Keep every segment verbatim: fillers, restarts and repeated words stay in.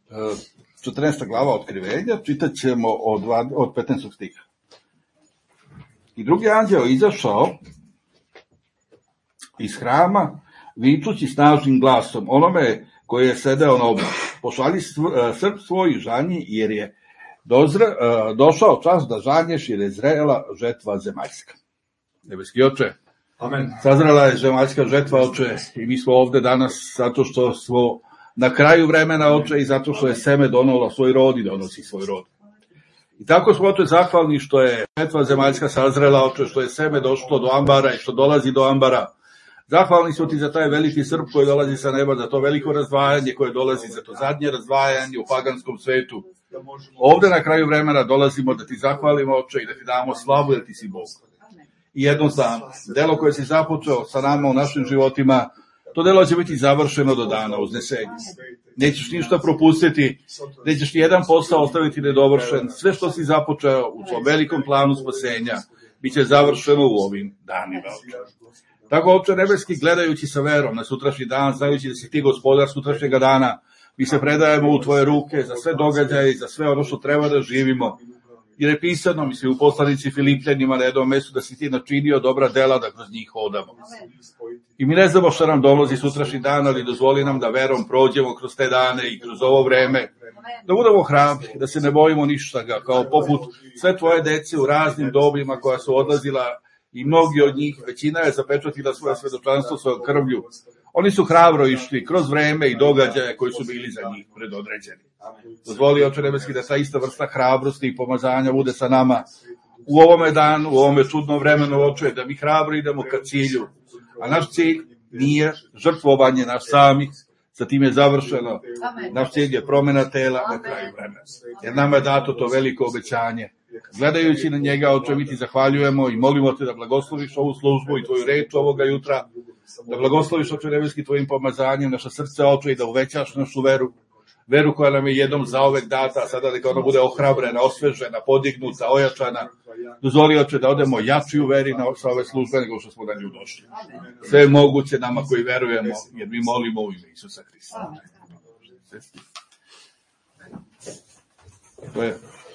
četrnaesta glava Otkrivenja, čitat ćemo od, od petnaestog stiha. I drugi anđeo izašao iz hrama, vičući snažnim glasom onome koji je sedeo na oblaku: pošalji srp svoj i žanji, jer je dozre, došao čas da žanješ, jer je zrela žetva zemaljska. Nebeski Oče, Amen. Sazrela je zemaljska žetva, Oče, i mi smo ovde danas zato što smo na kraju vremena, Oče, i zato što je seme donalo svoj rod i donosi svoj rod. I tako smo, Oče, zahvalni što je žetva zemaljska sazrela, Oče, što je seme došlo do ambara i što dolazi do ambara. Zahvalni smo ti za taj veliki srp koji dolazi sa neba, za to veliko razdvajanje koje dolazi, za to zadnje razdvajanje u paganskom svetu. Ovde na kraju vremena dolazimo da ti zahvalimo, Oče, i da ti damo slavu, jer ti si Bog. I jednostavno, delo koje si započeo sa nama u našim životima, to delo će biti završeno do dana uznesenja. Nećeš ništa propustiti, nećeš ni jedan posao ostaviti nedovršen. Sve što si započeo u svom velikom planu spasenja bit će završeno u ovim danima, Oče. Tako, Oče nebeski, gledajući sa verom na sutrašnji dan, znajući da si ti gospodar sutrašnjega dana, mi se predajemo u tvoje ruke za sve događaje i za sve ono što treba da živimo. Jer je pisano, mislim, u poslanici Filipljanima na jednom mestu, da si ti načinio dobra dela da kroz njih hodamo. I mi ne znamo šta nam dolazi sutrašnji dan, ali dozvoli nam da verom prođemo kroz te dane i kroz ovo vreme, da budemo hrabri, da se ne bojimo ništa ga, kao poput sve tvoje dece u raznim dobima koja su odlazila, i mnogi od njih, većina je zapečatila svoje svedočanstvo svojom krvlju. Oni su hrabro išli kroz vreme i događaje koji su bili za njih predodređeni. Dozvoli, Oče nebeski, da ta ista vrsta hrabrosti i pomazanja bude sa nama u ovome danu, u ovome čudnom vremenu, Oče, da mi hrabro idemo ka cilju. A naš cilj nije žrtvovanje naš samih, sa tim je završeno. Naš cilj je promena tela na kraju vremena. Jer nama je dato to veliko obećanje. Gledajući na njega, Oče, mi ti zahvaljujemo i molimo te da blagosloviš ovu službu i tvoju reč ovoga jutra, da blagosloviš, Oče nebeski, tvojim pomazanjem naša srce, Oče, i da uvećaš našu veru, veru koja nam je jednom zauvek data, a sada neka ona bude ohrabrena, osvežena, podignuta, ojačana. Dozvoli, Oče, da odemo jači u veri na sa ove službe nego što smo na nju došli. Sve je moguće nama koji verujemo, jer mi molimo u ime Isusa Hrista. To je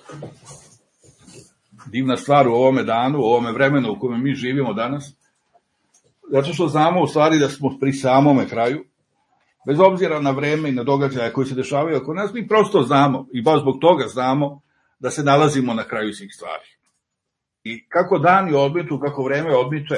divna stvar u ovome danu, u ovome vremenu u kojem mi živimo danas, zato što znamo u stvari da smo pri samome kraju, bez obzira na vreme i na događaje koji se dešavaju oko nas, mi prosto znamo i baš zbog toga znamo da se nalazimo na kraju svih stvari. I kako dani odmiču, kako vreme odmiče,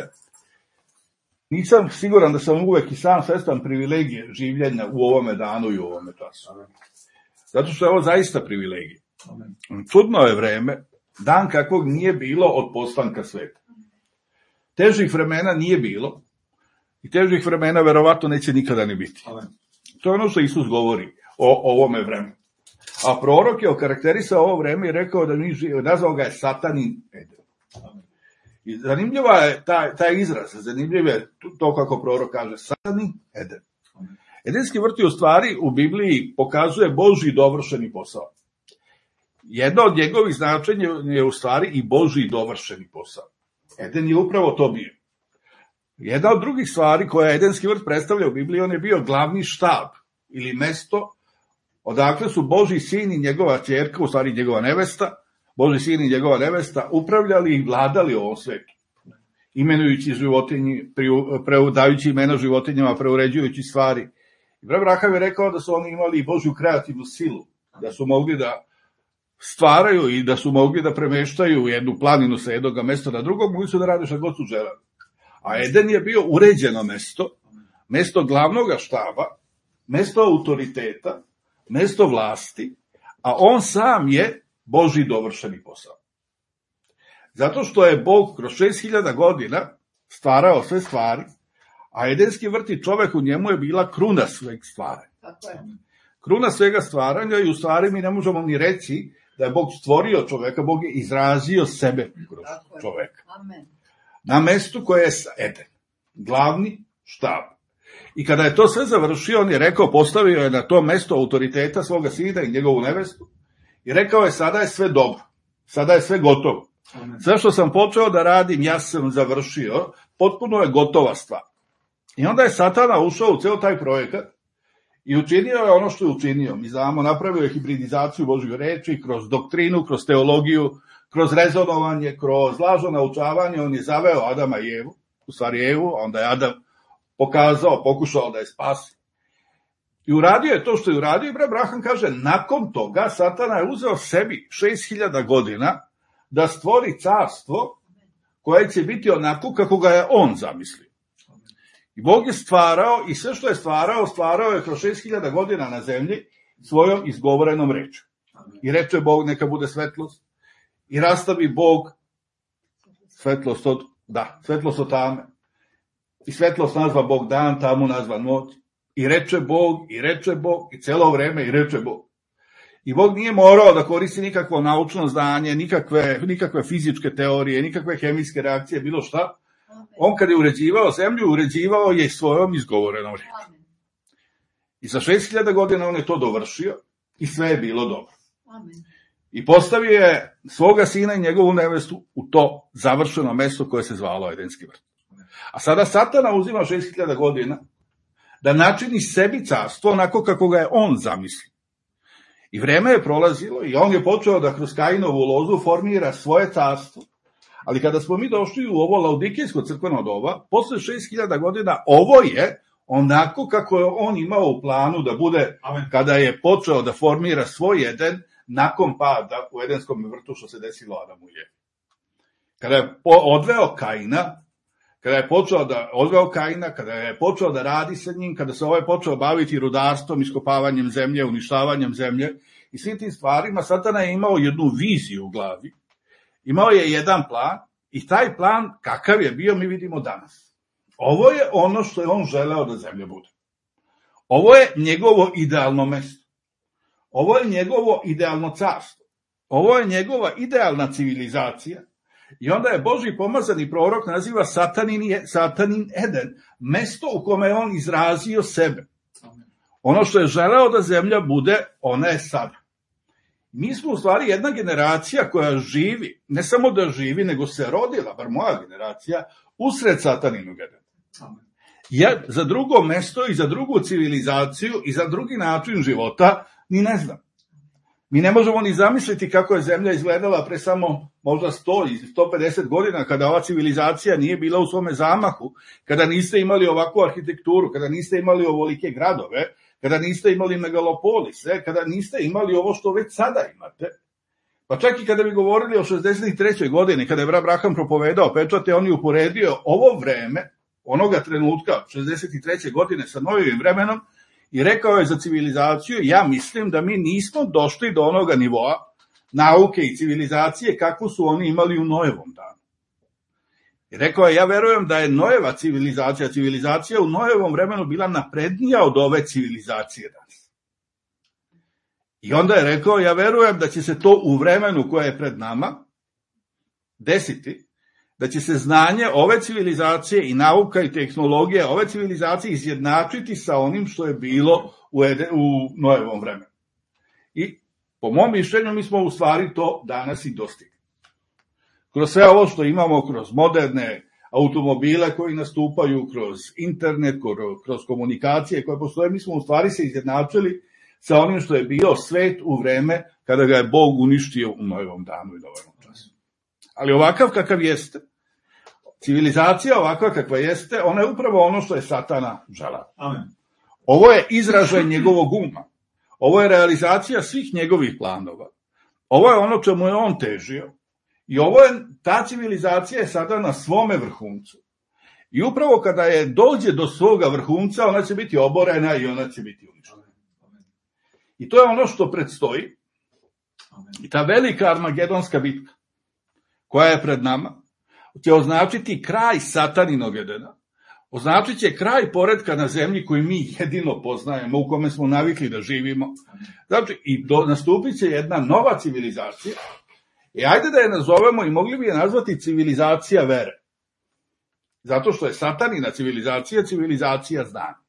nisam siguran da sam uvek i sam svestan privilegije življenja u ovome danu i u ovome času. Zato što je ovo zaista privilegija. Čudno je vreme, dan kakvog nije bilo od postanka sveta. Težih vremena nije bilo i težih vremena verovatno neće nikada ni biti. To je ono što Isus govori o ovome vremenu. A prorok je okarakterisao ovo vreme i rekao da mi živimo, nazvao ga je Satanin Eden. I zanimljiva je taj, taj izraz, zanimljivo je to kako prorok kaže, Satanin Eden. Edenski vrt u stvari u Bibliji pokazuje Božji dovršeni posao. Jedno od njegovih značenja je u stvari i Božji dovršeni posao. Eden je upravo to bio. Jedna od drugih stvari koja Edenski vrt predstavlja u Bibliji, on je bio glavni štab ili mesto odakle su Božji sin i njegova ćerka, u stvari njegova nevesta, Božji sin i njegova nevesta upravljali i vladali ovom svetu. Imenujući životinji, dajući imena životinjama, preuređujući stvari. Ibram Raham je rekao da su oni imali i Božju kreativnu silu, da su mogli da stvaraju i da su mogli da premeštaju jednu planinu sa jednog mesta na drugog, mogli su da rade šta god su želeli. A Eden je bio uređeno mesto, mesto glavnog štaba, mesto autoriteta, mesto vlasti, a on sam je Božji dovršeni posao. Zato što je Bog kroz šest hiljada godina stvarao sve stvari, a Edenski vrt i čovek u njemu je bila kruna sveg stvaranja. Kruna svega stvaranja i u stvari mi ne možemo ni reći da je Bog stvorio čoveka, Bog je izrazio sebe kroz čoveka. Na mestu koje je Eden, glavni štab. I kada je to sve završio, on je rekao, postavio je na to mesto autoriteta svoga sina i njegovu nevestu i rekao je, sada je sve dobro, sada je sve gotovo. Sve što sam počeo da radim, ja sam završio, potpuno je gotova stvar. I onda je Satana ušao u ceo taj projekat I učinio je ono što je učinio. Mi znamo, napravio je hibridizaciju Božje reči kroz doktrinu, kroz teologiju, kroz rezonovanje, kroz lažno naučavanje. On je zaveo Adama i Evu, u stvari Evu, a onda je Adam pokazao, pokušao da je spasi. I uradio je to što je uradio. I Abraham kaže, nakon toga Satana je uzeo sebi šest hiljada godina da stvori carstvo koje će biti onako kako ga je on zamislio. I Bog je stvarao i sve što je stvarao, stvarao je kroz šest hiljada godina na zemlji svojom izgovorenom rečju. I reče Bog, neka bude svetlost. I rastavi Bog svetlost od, da, svetlost od tame. I svetlost nazva Bog dan, tamu nazva noć. I reče Bog, i reče Bog, i celo vreme i reče Bog. I Bog nije morao da koristi nikakvo naučno znanje, nikakve, nikakve fizičke teorije, nikakve hemijske reakcije, bilo šta. On kad je uređivao zemlju, uređivao je svojom izgovorenom rečju. I za šest hiljada godina on je to dovršio i sve je bilo dobro. I postavio je svoga sina i njegovu nevestu u to završeno mesto koje se zvalo Edenski vrt. A sada Satana uzima šest hiljada godina da načini sebi carstvo onako kako ga je on zamislio. I vreme je prolazilo i on je počeo da kroz Kainovu lozu formira svoje carstvo. Ali kada smo mi došli u ovo laudikijsko crkveno doba, posle šest hiljada godina, ovo je onako kako je on imao u planu da bude, kada je počeo da formira svoj Eden, nakon pada u Edenskom vrtu što se desilo Adamu i Evi. Kada je odveo Kaina, kada je počeo da odveo Kaina, kada je počeo da radi sa njim, kada se ovaj počeo baviti rudarstvom, iskopavanjem zemlje, uništavanjem zemlje i svim tim stvarima, Satana je imao jednu viziju u glavi. Imao je jedan plan i taj plan kakav je bio mi vidimo danas. Ovo je ono što je on želeo da zemlja bude. Ovo je njegovo idealno mesto. Ovo je njegovo idealno carstvo. Ovo je njegova idealna civilizacija. I onda je Božji pomazani prorok naziva Satanin, Satanin Eden, mesto u kome je on izrazio sebe. Ono što je želeo da zemlja bude, ona je sada. Mi smo u stvari jedna generacija koja živi, ne samo da živi, nego se rodila, bar moja generacija, usred Sataninog Edena. Ja za drugo mesto i za drugu civilizaciju i za drugi način života ni ne znam. Mi ne možemo ni zamisliti kako je zemlja izgledala pre samo možda sto i sto pedeset godina, kada ova civilizacija nije bila u svome zamahu, kada niste imali ovakvu arhitekturu, kada niste imali ovolike gradove, kada niste imali megalopolise, kada niste imali ovo što već sada imate. Pa čak i kada bi govorili o šezdeset trećoj godini, kada je Abraham propovedao pečate, on je uporedio ovo vreme, onoga trenutka, šezdeset treće godine sa novim vremenom, i rekao je za civilizaciju, ja mislim da mi nismo došli do onoga nivoa nauke i civilizacije kakvu su oni imali u Noevom danu. I rekao je, ja verujem da je Noeva civilizacija, civilizacija u Noevom vremenu bila naprednija od ove civilizacije danas. I onda je rekao, ja verujem da će se to u vremenu koje je pred nama desiti, da će se znanje ove civilizacije i nauka i tehnologija ove civilizacije izjednačiti sa onim što je bilo u, Ede, u Noevom vremenu. I po mom mišljenju mi smo u stvari to danas i dostigli. Kroz sve ovo što imamo, kroz moderne automobile koji nastupaju, kroz internet, kroz komunikacije koje postoje, mi smo u stvari se izjednačili sa onim što je bio svet u vreme kada ga je Bog uništio u Noevom danu i Noevom času. Ali ovakav kakav jeste, civilizacija ovakva kakva jeste, ona je upravo ono što je Satana želeo. Amen. Ovo je izražaj njegovog uma. Ovo je realizacija svih njegovih planova. Ovo je ono čemu je on težio. I ovo je, ta civilizacija je sada na svome vrhuncu. I upravo kada je dođe do svoga vrhunca, ona će biti oborena i ona će biti uništena. I to je ono što predstoji. I ta velika armagedonska bitka koja je pred nama, će označiti kraj Sataninog Edena, označit će kraj poretka na zemlji koji mi jedino poznajemo, u kome smo navikli da živimo. Znači, i do, nastupit će jedna nova civilizacija, i ajde da je nazovemo, i mogli bi je nazvati civilizacija vere. Zato što je Satanina civilizacija, civilizacija znanja.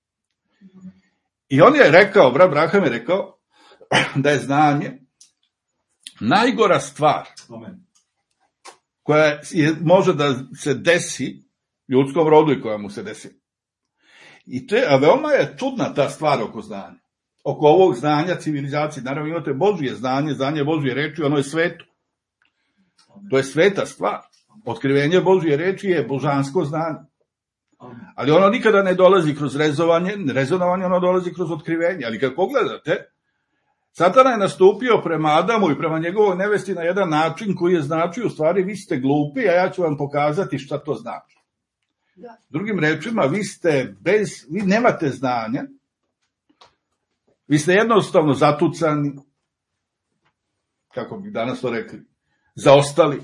I on je rekao, brat Abraham je rekao, da je znanje najgora stvar koja je, može da se desi ljudskom rodu i koja mu se desi. I te, a veoma je čudna ta stvar oko znanja. Oko ovog znanja civilizacije. Naravno imate Božje znanje, znanje Božje reči, ono je sveto. To je sveta stvar. Otkrivenje Božje reči je božansko znanje. Ali ono nikada ne dolazi kroz rezovanje, rezonovanje, ono dolazi kroz otkrivenje. Ali kad pogledate, Satana je nastupio prema Adamu i prema njegovoj nevesti na jedan način koji je značio, u stvari, vi ste glupi, a ja ću vam pokazati šta to znači. Da. Drugim rečima, vi ste bez, vi nemate znanja, vi ste jednostavno zatucani, kako bi danas to rekli, zaostali.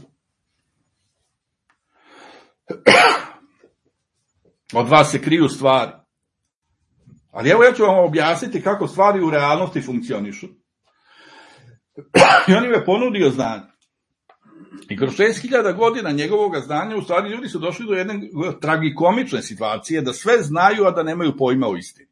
Od vas se kriju stvari. Ali evo ja ću vam objasniti kako stvari u realnosti funkcionišu. I on im je ponudio znanje. I kroz šest hiljada godina njegovog znanja, u stvari ljudi su došli do jedne tragikomične situacije, da sve znaju, a da nemaju pojma o istini.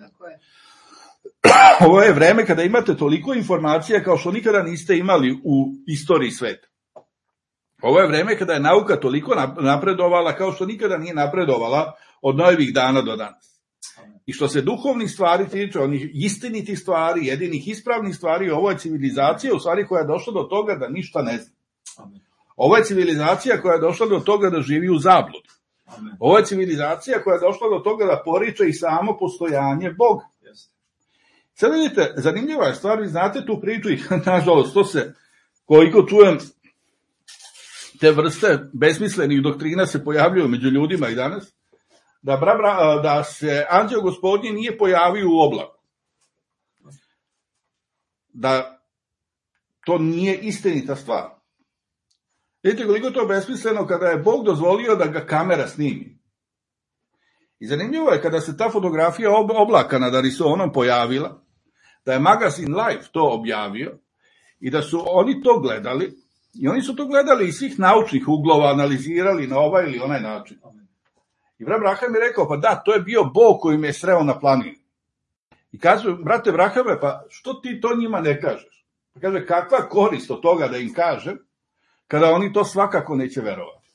Ovo je vreme kada imate toliko informacija kao što nikada niste imali u istoriji sveta. Ovo je vreme kada je nauka toliko napredovala kao što nikada nije napredovala od novih dana do danas. I što se duhovnih stvari tiče, onih istinitih stvari, jedinih ispravnih stvari, ovo je civilizacija u stvari koja je došla do toga da ništa ne zna. Ovo je civilizacija koja je došla do toga da živi u zabludu. Ovo je civilizacija koja je došla do toga da poriče i samo postojanje Boga. Sad vidite, zanimljiva je stvar, vi znate tu priču i nažalost to se, koliko čujem, te vrste besmislenih doktrina se pojavljuju među ljudima i danas, da, bra, bra, da se anđeo Gospodnji nije pojavio u oblaku. Da to nije istinita stvar. Vidite koliko je to besmisleno kada je Bog dozvolio da ga kamera snimi. I zanimljivo je kada se ta fotografija oblaka nad Arizonom pojavila, da je magazin Life to objavio i da su oni to gledali i oni su to gledali iz svih naučnih uglova, analizirali na ovaj ili onaj način. I brat Braham je rekao, pa da, to je bio Bog koji me je sreo na planini. I kažu, brate Brahame, pa što ti to njima ne kažeš? Pa kaže, kakva korist od toga da im kažem, kada oni to svakako neće verovati.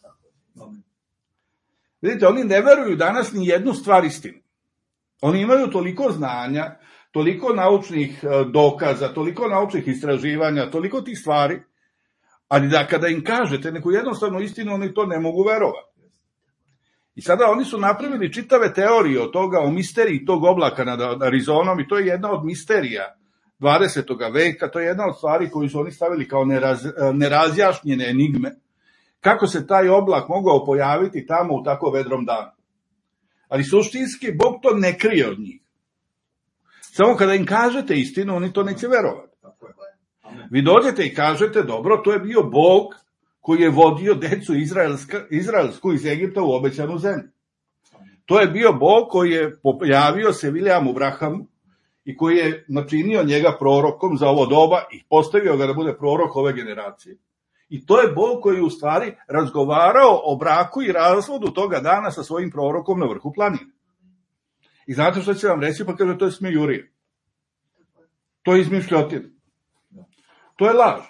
Vidite, oni ne veruju danas ni jednu stvar istinu. Oni imaju toliko znanja, toliko naučnih dokaza, toliko naučnih istraživanja, toliko tih stvari, ali da kada im kažete neku jednostavnu istinu, oni to ne mogu verovati. I sada oni su napravili čitave teorije od toga, o misteriji tog oblaka nad Arizonom, i to je jedna od misterija dvadesetog veka, to je jedna od stvari koju su oni stavili kao neraz, nerazjašnjene enigme, kako se taj oblak mogao pojaviti tamo u tako vedrom danu. Ali suštinski, Bog to ne krije od njih. Samo kada im kažete istinu, oni to neće verovati. Vi dođete i kažete, dobro, to je bio Bog koji je vodio decu izraelsku iz Egipta u obećanu zemlju. To je bio Bog koji je pojavio se Viljamu Brahamu i koji je načinio njega prorokom za ovo doba i postavio ga da bude prorok ove generacije. I to je Bog koji je u stvari razgovarao o braku i razvodu toga dana sa svojim prorokom na vrhu planine. I znate što će vam reći? Pa kaže, to je smejurija. To je izmišljotina. To je laž.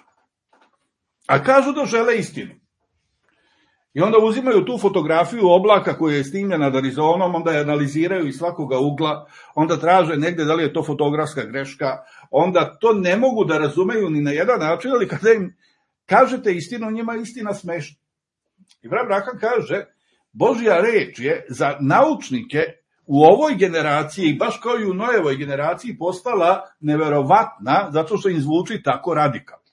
A kažu da žele istinu. I onda uzimaju tu fotografiju oblaka koja je snimljena nad Arizonom, onda je analiziraju iz svakoga ugla, onda traže negde da li je to fotografska greška, onda to ne mogu da razumeju ni na jedan način, ali kada im kažete istinu, njima je istina smešna. I brat Braham kaže, Božja reč je za naučnike u ovoj generaciji, baš kao i u Nojevoj generaciji, postala neverovatna, zato što im zvuči tako radikalno.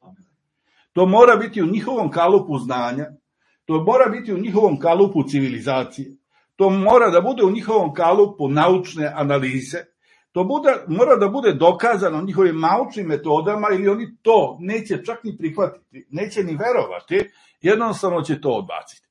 To mora biti u njihovom kalupu znanja, to mora biti u njihovom kalupu civilizacije, to mora da bude u njihovom kalupu naučne analize, to bude, mora da bude dokazano njihovim naučnim metodama, ili oni to neće čak ni prihvatiti, neće ni verovati, jednostavno će to odbaciti.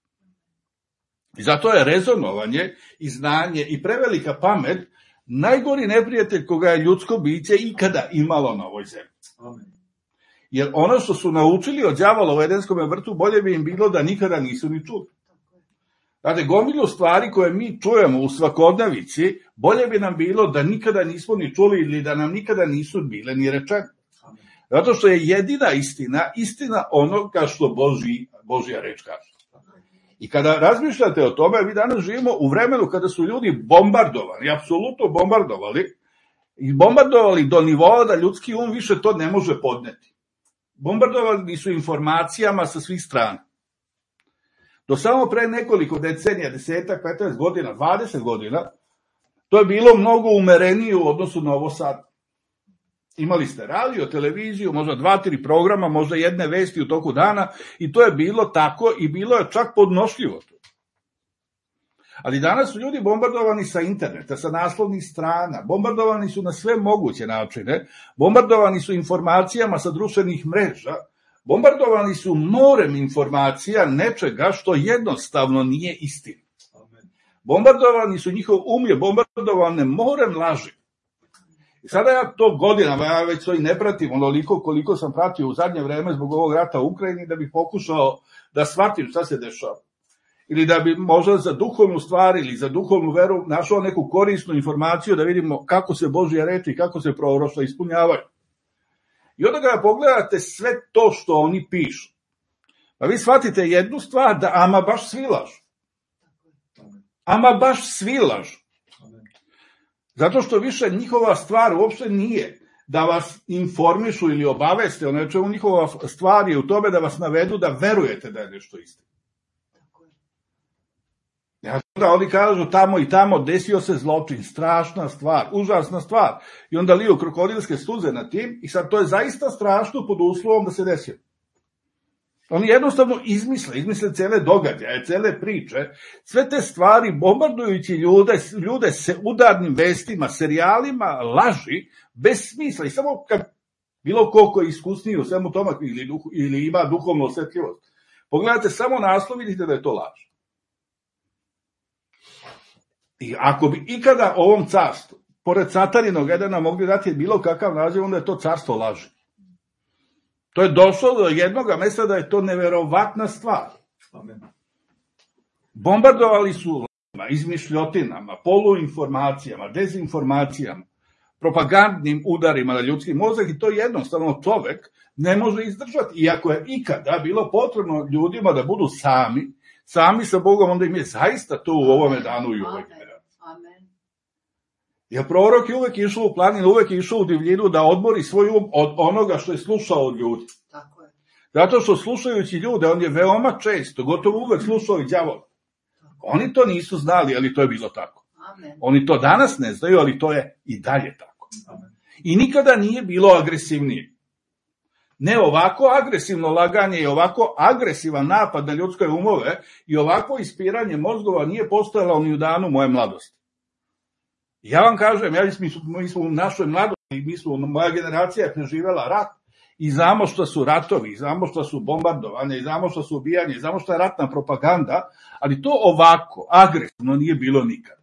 I zato je rezonovanje i znanje i prevelika pamet najgori neprijatelj koga je ljudsko biće ikada imalo na ovoj zemlji. Amen. Jer ono što su naučili od đavola u Edenskom vrtu, bolje bi im bilo da nikada nisu ni čuli. Znate, gomilu stvari koje mi čujemo u svakodnevici, bolje bi nam bilo da nikada nismo ni čuli ili da nam nikada nisu bile ni rečene. Zato što je jedina istina, istina onoga što Božji, Božja reč kaže. I kada razmišljate o tome, mi danas živimo u vremenu kada su ljudi bombardovani, apsolutno bombardovali, i bombardovali do nivoa da ljudski um više to ne može podneti. Bombardovani su informacijama sa svih strana. Do samo pre nekoliko decenija, desetak, petnaest godina, dvadeset godina, to je bilo mnogo umerenije u odnosu na ovo sad. Imali ste radio, televiziju, možda dva, tri programa, možda jedne vesti u toku dana i to je bilo tako i bilo je čak podnošljivo. Ali danas su ljudi bombardovani sa interneta, sa naslovnih strana, bombardovani su na sve moguće načine, bombardovani su informacijama sa društvenih mreža, bombardovani su morem informacija nečega što jednostavno nije istina. Bombardovani su, njihov um je bombardovane morem laži. I sada ja to godinama, ja već to i ne pratim onoliko koliko sam pratio u zadnje vreme zbog ovog rata u Ukrajini, da bih pokušao da shvatim šta se dešava. Ili da bi možda za duhovnu stvar ili za duhovnu veru našao neku korisnu informaciju da vidimo kako se Božja reč i kako se proroštva ispunjavaju. I onda kada pogledate sve to što oni pišu, pa vi shvatite jednu stvar, da ama baš svi lažu. Ama baš svi lažu. Zato što više njihova stvar uopšte nije da vas informišu ili obaveste o nečemu, njihova stvar je u tome da vas navedu da verujete da je nešto istina. Ja, da oni kažu tamo i tamo desio se zločin, strašna stvar, užasna stvar. I onda liju krokodilske suze na tim i sad to je zaista strašno pod uslovom da se desio. Oni jednostavno izmisle, izmisle cele događaje, cele priče, sve te stvari bombardujući ljude, ljude se udarnim vestima, serijalima, laži, bez smisla. I samo kad bilo ko ko je iskusniji u svemu tome ili, duh, ili ima duhovnu osjetljivost, pogledajte samo naslov, vidite da je to laž. I ako bi ikada ovom carstvu, pored Sataninog Edena, mogli dati bilo kakav naziv, onda je to carstvo laži. To je došlo do jednog mesta da je to neverovatna stvar. Bombardovali su lažima, izmišljotinama, poluinformacijama, dezinformacijama, propagandnim udarima na ljudski mozak i to jednostavno čovek ne može izdržati. Iako je ikada bilo potrebno ljudima da budu sami, sami sa Bogom, onda im je zaista to u ovome danu i u ovoj generaciji. Jer prorok je uvek išao u planinu, uvek je išao u divljinu da odmori svoj um od onoga što je slušao od ljudi. Tako je. Zato što slušajući ljude, on je veoma često, gotovo uvek slušao i đavola. Oni to nisu znali, ali to je bilo tako. Amen. Oni to danas ne znaju, ali to je i dalje tako. Amen. I nikada nije bilo agresivnije. Ne ovako agresivno laganje i ovako agresivan napad na ljudske umove i ovako ispiranje mozgova nije postojalo ni u danu moje mladosti. Ja vam kažem, ja, mi, smo, mi smo u našoj mladosti, mi smo, moja generacija je preživela rat i znamo što su ratovi, znamo što su bombardovanje, znamo što su ubijanje, znamo što je ratna propaganda, ali to ovako, agresivno nije bilo nikad.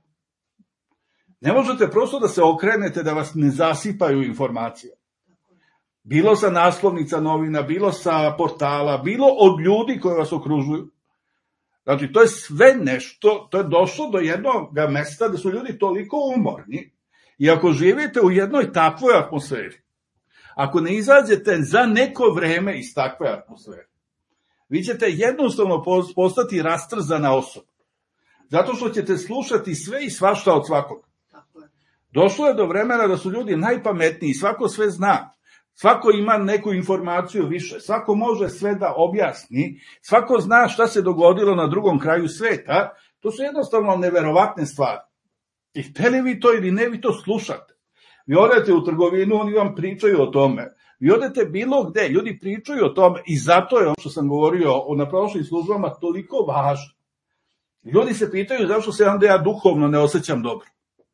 Ne možete prosto da se okrenete da vas ne zasipaju informacije. Bilo sa naslovnica novina, bilo sa portala, bilo od ljudi koji vas okružuju. Znači, to je sve nešto, to je došlo do jednog mesta da su ljudi toliko umorni i ako živite u jednoj takvoj atmosferi, ako ne izađete za neko vreme iz takve atmosfere, vi ćete jednostavno postati rastrzana osoba. Zato što ćete slušati sve i svašta od svakog. Došlo je do vremena da su ljudi najpametniji, svako sve zna. Svako ima neku informaciju više, svako može sve da objasni, svako zna šta se dogodilo na drugom kraju sveta, to su jednostavno neverovatne stvari. I hteli vi to ili ne, vi to slušate. Vi odete u trgovinu, oni vam pričaju o tome. Vi odete bilo gde, ljudi pričaju o tome i zato je ono što sam govorio na prošlim službama toliko važno. Ljudi se pitaju zašto se onda ja duhovno ne osjećam dobro.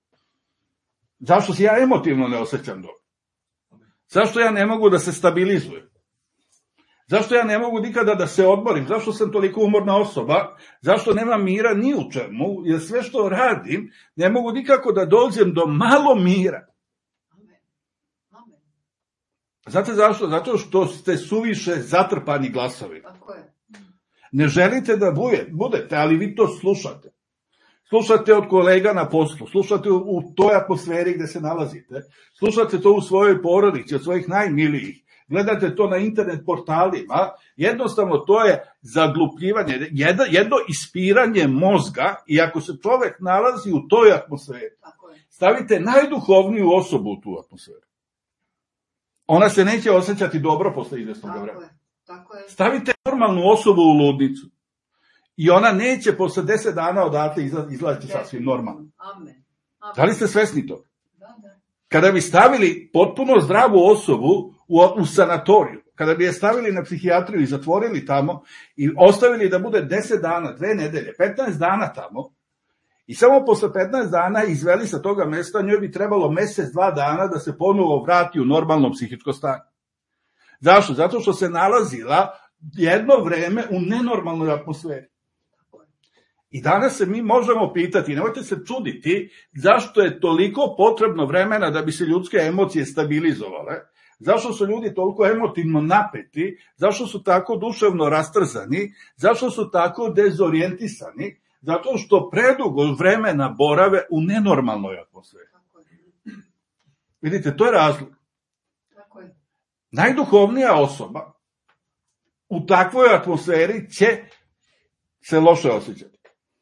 Zašto se ja emotivno ne osjećam dobro. Zašto ja ne mogu da se stabilizujem? Zašto ja ne mogu nikada da se odmorim? Zašto sam toliko umorna osoba? Zašto nemam mira ni u čemu? Jer sve što radim, ne mogu nikako da dođem do malo mira. Znate zašto? Zato što ste suviše zatrpani glasovi. Ne želite da budete, ali vi to slušate. slušate od kolega na poslu, slušate u toj atmosferi gde se nalazite, slušate to u svojoj porodici, od svojih najmilijih, gledate to na internet portalima, jednostavno to je zaglupljivanje, jedno, jedno ispiranje mozga i ako se čovek nalazi u toj atmosferi, stavite najduhovniju osobu u tu atmosferu. Ona se neće osjećati dobro posle izvesnog vremena. Stavite normalnu osobu u ludnicu i ona neće posle deset dana odatle izlaziti sasvim normalno. Da li ste svesni toga? Kada bi stavili potpuno zdravu osobu u, u sanatoriju, kada bi je stavili na psihijatriju i zatvorili tamo i ostavili da bude deset dana, dve nedelje, petnaest dana tamo, i samo posle petnaest dana izveli sa toga mesta, njoj bi trebalo mesec, dva dana da se ponovo vrati u normalno psihičko stanje. Zašto? Zato što se nalazila jedno vreme u nenormalnoj atmosferi. I danas se mi možemo pitati, nemojte se čuditi, zašto je toliko potrebno vremena da bi se ljudske emocije stabilizovale, zašto su ljudi toliko emotivno napeti, zašto su tako duševno rastrzani, zašto su tako dezorijentisani, zato što predugo vremena borave u nenormalnoj atmosferi. Vidite, to je razlog. Najduhovnija osoba u takvoj atmosferi će se loše osjećati.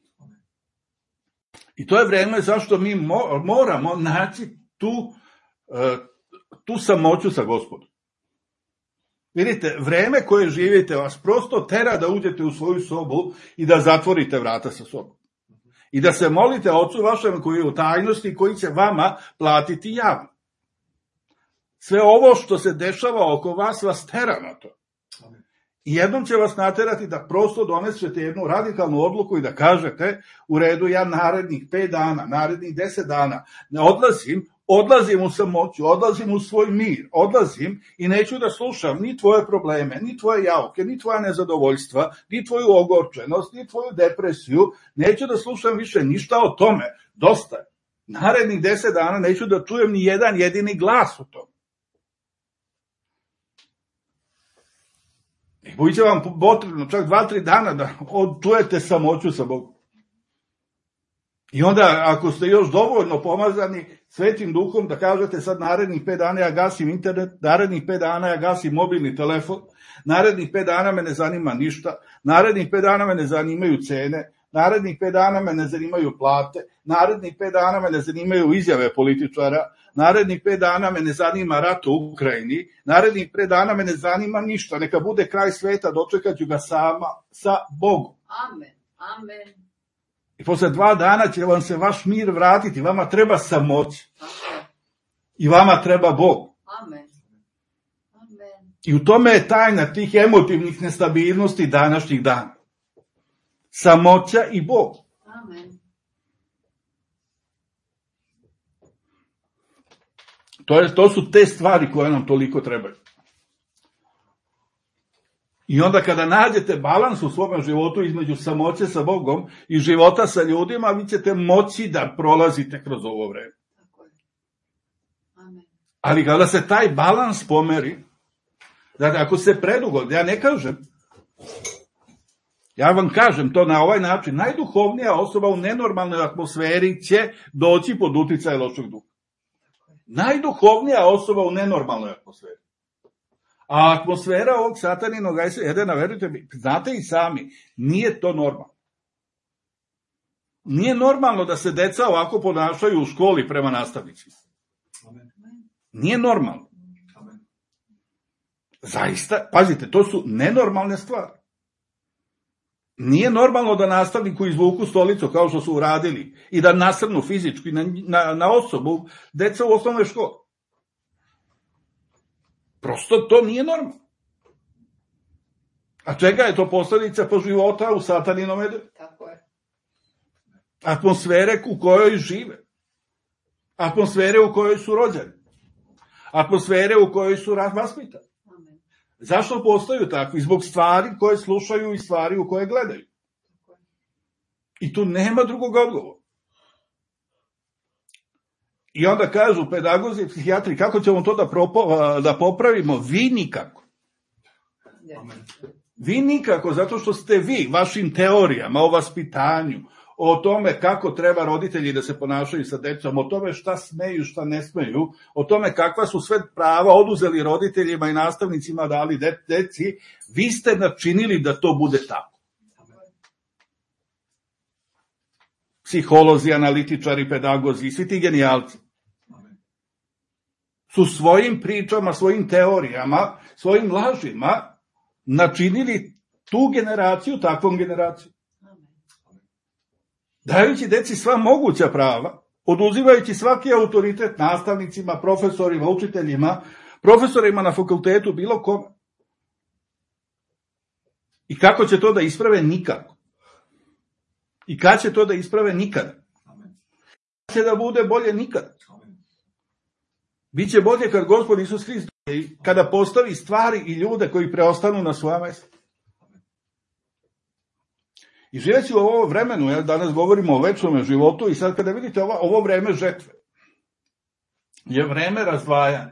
I to je vreme zašto mi moramo naći tu, tu samoću sa Gospodom. Vidite, vreme koje živite vas prosto tera da uđete u svoju sobu i da zatvorite vrata sa sobom. I da se molite Ocu vašem koji je u tajnosti i koji će vama platiti javno. Sve ovo što se dešava oko vas vas tera na to. I jednom će vas naterati da prosto donesete jednu radikalnu odluku i da kažete u redu ja narednih pet dana, narednih deset dana ne odlazim, odlazim u samoću, odlazim u svoj mir, odlazim i neću da slušam ni tvoje probleme, ni tvoje jauke, ni tvoja nezadovoljstva, ni tvoju ogorčenost, ni tvoju depresiju, neću da slušam više ništa o tome, dosta. Narednih deset dana neću da čujem ni jedan jedini glas o tome. I biće vam potrebno čak dva, tri dana da čujete samoću sa Bogom. I onda, ako ste još dovoljno pomazani Svetim Duhom, da kažete sad narednih pet dana ja gasim internet, narednih pet dana ja gasim mobilni telefon, narednih pet dana me ne zanima ništa, narednih pet dana me ne zanimaju cene, narednih pet dana me ne zanimaju plate, narednih pet dana me ne zanimaju izjave političara, narednih pet dana me ne zanima rat u Ukrajini, narednih pet dana me ne zanima ništa, neka bude kraj sveta, dočekat ću ga sama sa Bogom. Amen, amen. I posle dva dana će vam se vaš mir vratiti, vama treba samoć. I vama treba Bog. Amen. Amen. I u tome je tajna tih emotivnih nestabilnosti današnjih dana. Samoća i Bog. Amen. To, je, to su te stvari koje nam toliko trebaju. I onda kada nađete balans u svom životu između samoće sa Bogom i života sa ljudima, vi ćete moći da prolazite kroz ovo vreme. Amen. Ali kada se taj balans pomeri, znači ako se predugo, ja ne kažem, ja vam kažem to na ovaj način, najduhovnija osoba u nenormalnoj atmosferi će doći pod uticaj lošeg duha. Najduhovnija osoba u nenormalnoj atmosferi. A atmosfera ovog sataninog Edena, verujte mi, znate i sami, nije to normalno. Nije normalno da se deca ovako ponašaju u školi prema nastavnicima. Nije normalno. Zaista, pazite, to su nenormalne stvari. Nije normalno da nastavniku izvuku stolicu kao što su uradili i da nasrnu fizički na, na, na osobu deca u osnovnoj školi. Prosto to nije normalno. A čega je to posledica po života u sataninom Edenu? Tako je. Atmosfere u kojoj žive. Atmosfere u kojoj su rođeni. Atmosfere u kojoj su vaspitani. Zašto postaju takvi? Zbog stvari koje slušaju i stvari u koje gledaju. I tu nema drugog odgovora. I onda kažu pedagozi i psihijatri, kako ćemo to da, propo, da popravimo? Vi nikako. Vi nikako, zato što ste vi, vašim teorijama o vaspitanju, o tome kako treba roditelji da se ponašaju sa decom, o tome šta smeju, šta ne smeju, o tome kakva su sve prava oduzeli roditeljima i nastavnicima dali deci, vi ste načinili da to bude tako. Psiholozi, analitičari, pedagozi, svi ti genijalci su svojim pričama, svojim teorijama, svojim lažima načinili tu generaciju takvom generacijom. Dajući deci sva moguća prava, oduzimajući svaki autoritet nastavnicima, profesorima, učiteljima, profesorima na fakultetu, bilo kome. I kako će to da isprave? Nikako. I kad će to da isprave? Nikada. Kad će da bude bolje? Nikada. Biće bolje kad Gospod Isus Hrist kada postavi stvari i ljude koji preostanu na svoja mesta. I živeći u ovo vremenu, ja danas govorimo o večnom životu, i sad kada vidite ovo, ovo vreme žetve, je vreme razdvajanja.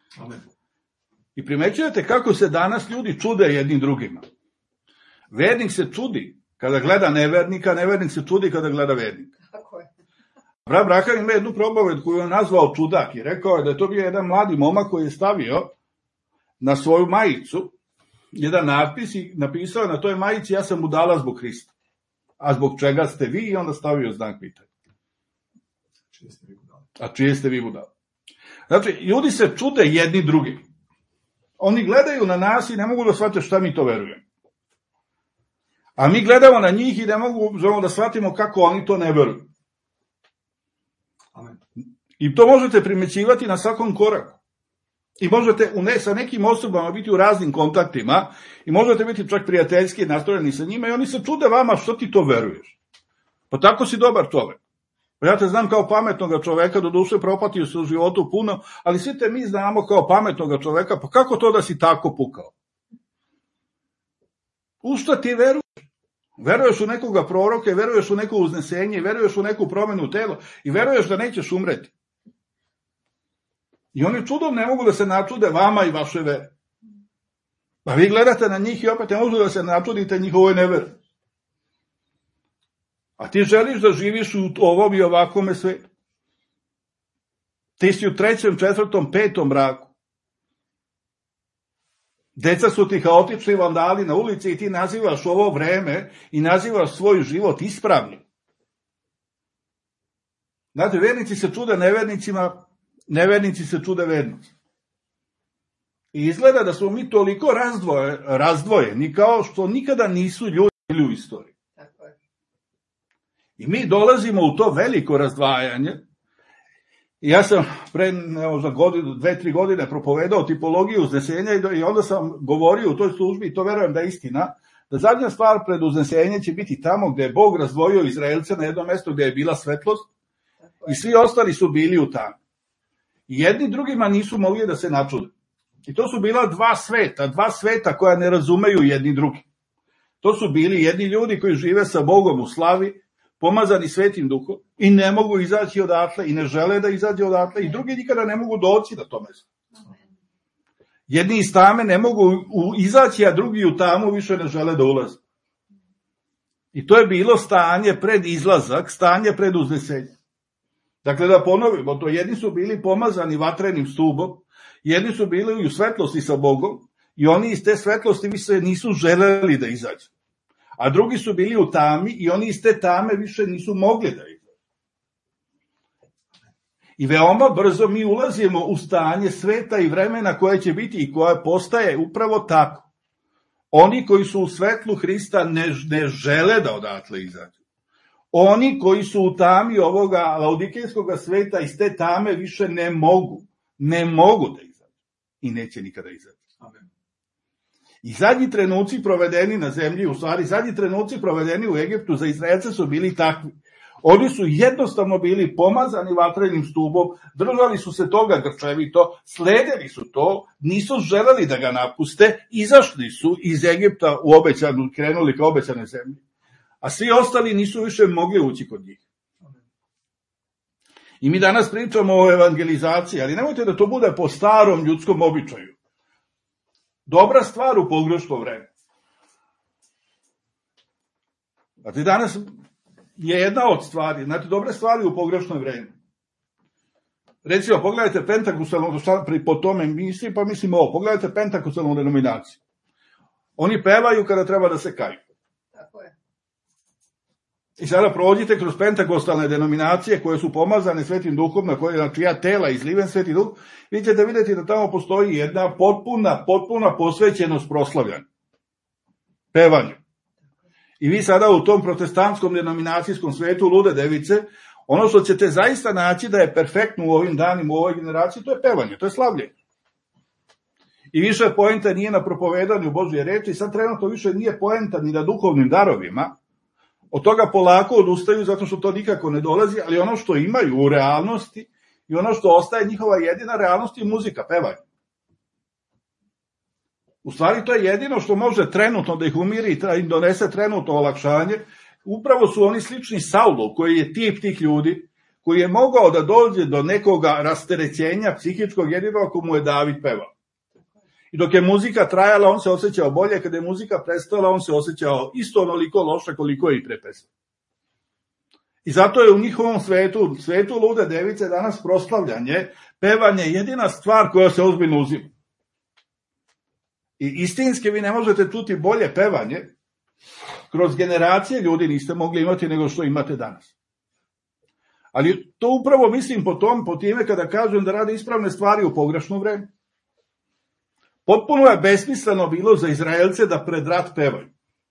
I primećujete kako se danas ljudi čude jednim drugima. Vernik se čudi kada gleda nevernika, nevernik se čudi kada gleda vernika. Brat Braham ima jednu propoved koju je nazvao čudak i rekao je da je to bio jedan mladi momak koji je stavio na svoju majicu jedan natpis i napisao na toj majici: ja sam budala zbog Hrista. A zbog čega ste vi? I onda stavio znak pitanja. A čije ste vi budala? Znači, ljudi se čude jedni drugim. Oni gledaju na nas i ne mogu da shvate šta mi to verujemo. A mi gledamo na njih i ne mogu da shvatimo kako oni to ne veruju. Amen. I to možete primećivati na svakom koraku. I možete u ne, sa nekim osobama biti u raznim kontaktima i možete biti čak prijateljski nastrojeni sa njima i oni se čude vama što ti to veruješ. Pa tako si dobar čovek. Pa ja te znam kao pametnoga čoveka, do duše propatio se u životu puno, ali svi te mi znamo kao pametnoga čoveka, pa kako to da si tako pukao? U šta ti veruješ? Veruješ u nekoga proroka, veruješ u neko uznesenje, veruješ u neku promenu tela i veruješ da nećeš umreti. I oni čudom ne mogu da se načude vama i vaše vere. Pa vi gledate na njih i opet ne mogu da se načudite njihovoj neveri. A ti želiš da živiš u ovom i ovakome svetu. Ti si u trećem, četvrtom, petom braku. Deca su ti haotični vandali na ulici i ti nazivaš ovo vreme i nazivaš svoj život ispravnim. Znate, vernici se čude nevernicima, nevernici se čude vernicima. I izgleda da smo mi toliko razdvoje, razdvojeni kao što nikada nisu ljudi bili u istoriji. I mi dolazimo u to veliko razdvajanje. I ja sam pre možda godinu, dve, tri godine propovedao tipologiju uznesenja i onda sam govorio u toj službi, i to verujem da je istina, da zadnja stvar pred uznesenje će biti tamo gde je Bog razdvojio Izraelce na jedno mesto gde je bila svetlost i svi ostali su bili u tami. I jedni drugima nisu mogli da se načude. I to su bila dva sveta, dva sveta koja ne razumeju jedni drugi. To su bili jedni ljudi koji žive sa Bogom u slavi, pomazani Svetim Duhom i ne mogu izaći odatle i ne žele da izađe odatle i drugi nikada ne mogu doći na to mesto. Jedni iz tame ne mogu izaći, a drugi u tamu više ne žele da ulaze. I to je bilo stanje pred izlazak, stanje pred uznesenje. Dakle, da ponovimo, to jedni su bili pomazani vatrenim stubom, jedni su bili u svetlosti sa Bogom i oni iz te svetlosti više nisu želeli da izađu. A drugi su bili u tami i oni iz te tame više nisu mogli da izađu. I veoma brzo mi ulazimo u stanje sveta i vremena koje će biti i koje postaje upravo tako. Oni koji su u svetlu Hrista ne, ne žele da odatle izađu. Oni koji su u tami ovoga laodikejskog sveta iz te tame više ne mogu, ne mogu da izađu. I neće nikada izaći. Amen. I zadnji trenuci provedeni na zemlji, u stvari zadnji trenuci provedeni u Egiptu za Izraelce su bili takvi. Oni su jednostavno bili pomazani vatrenim stubom, držali su se toga grčevito, sledili su to, nisu želeli da ga napuste, izašli su iz Egipta u obećanu, krenuli ka obećane zemlji. A svi ostali nisu više mogli ući kod njih. I mi danas pričamo o evangelizaciji, ali nemojte da to bude po starom ljudskom običaju. Dobra stvar u pogrešno vreme. A ti danas je jedna od stvari, znate, dobre stvari u pogrešno vreme. Recimo, pogledajte pentakostalnu, po tome misli, pa mislim ovo, pogledajte pentakostalnu denominaciju. Oni pevaju kada treba da se kaju. Tako je. I sada prođite kroz pentakostalne denominacije koje su pomazane Svetim Duhom, na koje na čija tela izliven Sveti Duh, vi ćete vidjeti da tamo postoji jedna potpuna, potpuna posvećenost proslavljanju, pevanju. I vi sada u tom protestantskom denominacijskom svetu Lude Device, ono što ćete zaista naći da je perfektno u ovim danima, u ovoj generaciji, to je pevanje, to je slavljenje. I više poenta nije na propovedanju Božje reči, sad trenutno više nije poenta ni na duhovnim darovima. Od toga polako odustaju zato što to nikako ne dolazi, ali ono što imaju u realnosti i ono što ostaje njihova jedina realnost je muzika, pevanje. U stvari to je jedino što može trenutno da ih umiri i da im donese trenutno olakšanje. Upravo su oni slični Saulu, koji je tip tih ljudi, koji je mogao da dođe do nekoga rasterećenja psihičkog jedino ako mu je David pevao. I dok je muzika trajala, on se osjećao bolje, kada je muzika prestala, on se osjećao isto onoliko loše koliko je i pre pesme. I zato je u njihovom svetu, svetu Lude Device danas proslavljanje, pevanje jedina stvar koja se ozbiljno uzima. I istinski vi ne možete čuti bolje pevanje, kroz generacije ljudi niste mogli imati nego što imate danas. Ali to upravo mislim po tom, po time kada kažem da rade ispravne stvari u pogrešno vreme. Potpuno je besmisleno bilo za Izraelce da pred rat pevaju.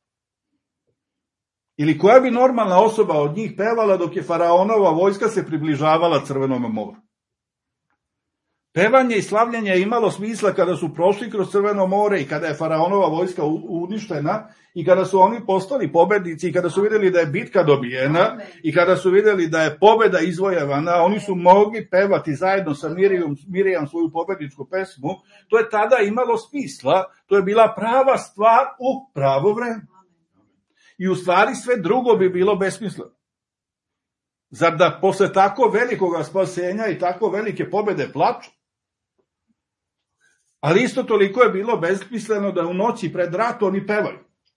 Ili koja bi normalna osoba od njih pevala dok je faraonova vojska se približavala Crvenom moru? Pevanje i slavljenje je imalo smisla kada su prošli kroz Crveno more i kada je faraonova vojska uništena i kada su oni postali pobednici i kada su vidjeli da je bitka dobijena i kada su vidjeli da je pobeda izvojevana, oni su mogli pevati zajedno sa Mirijom, Mirijom svoju pobedničku pesmu. To je tada imalo smisla, to je bila prava stvar u pravo vreme. I u stvari sve drugo bi bilo besmisleno. Zar da posle tako velikog spasenja i tako velike pobede plaču? Ali isto toliko je bilo besmisleno da u noći pred rat oni pevaju.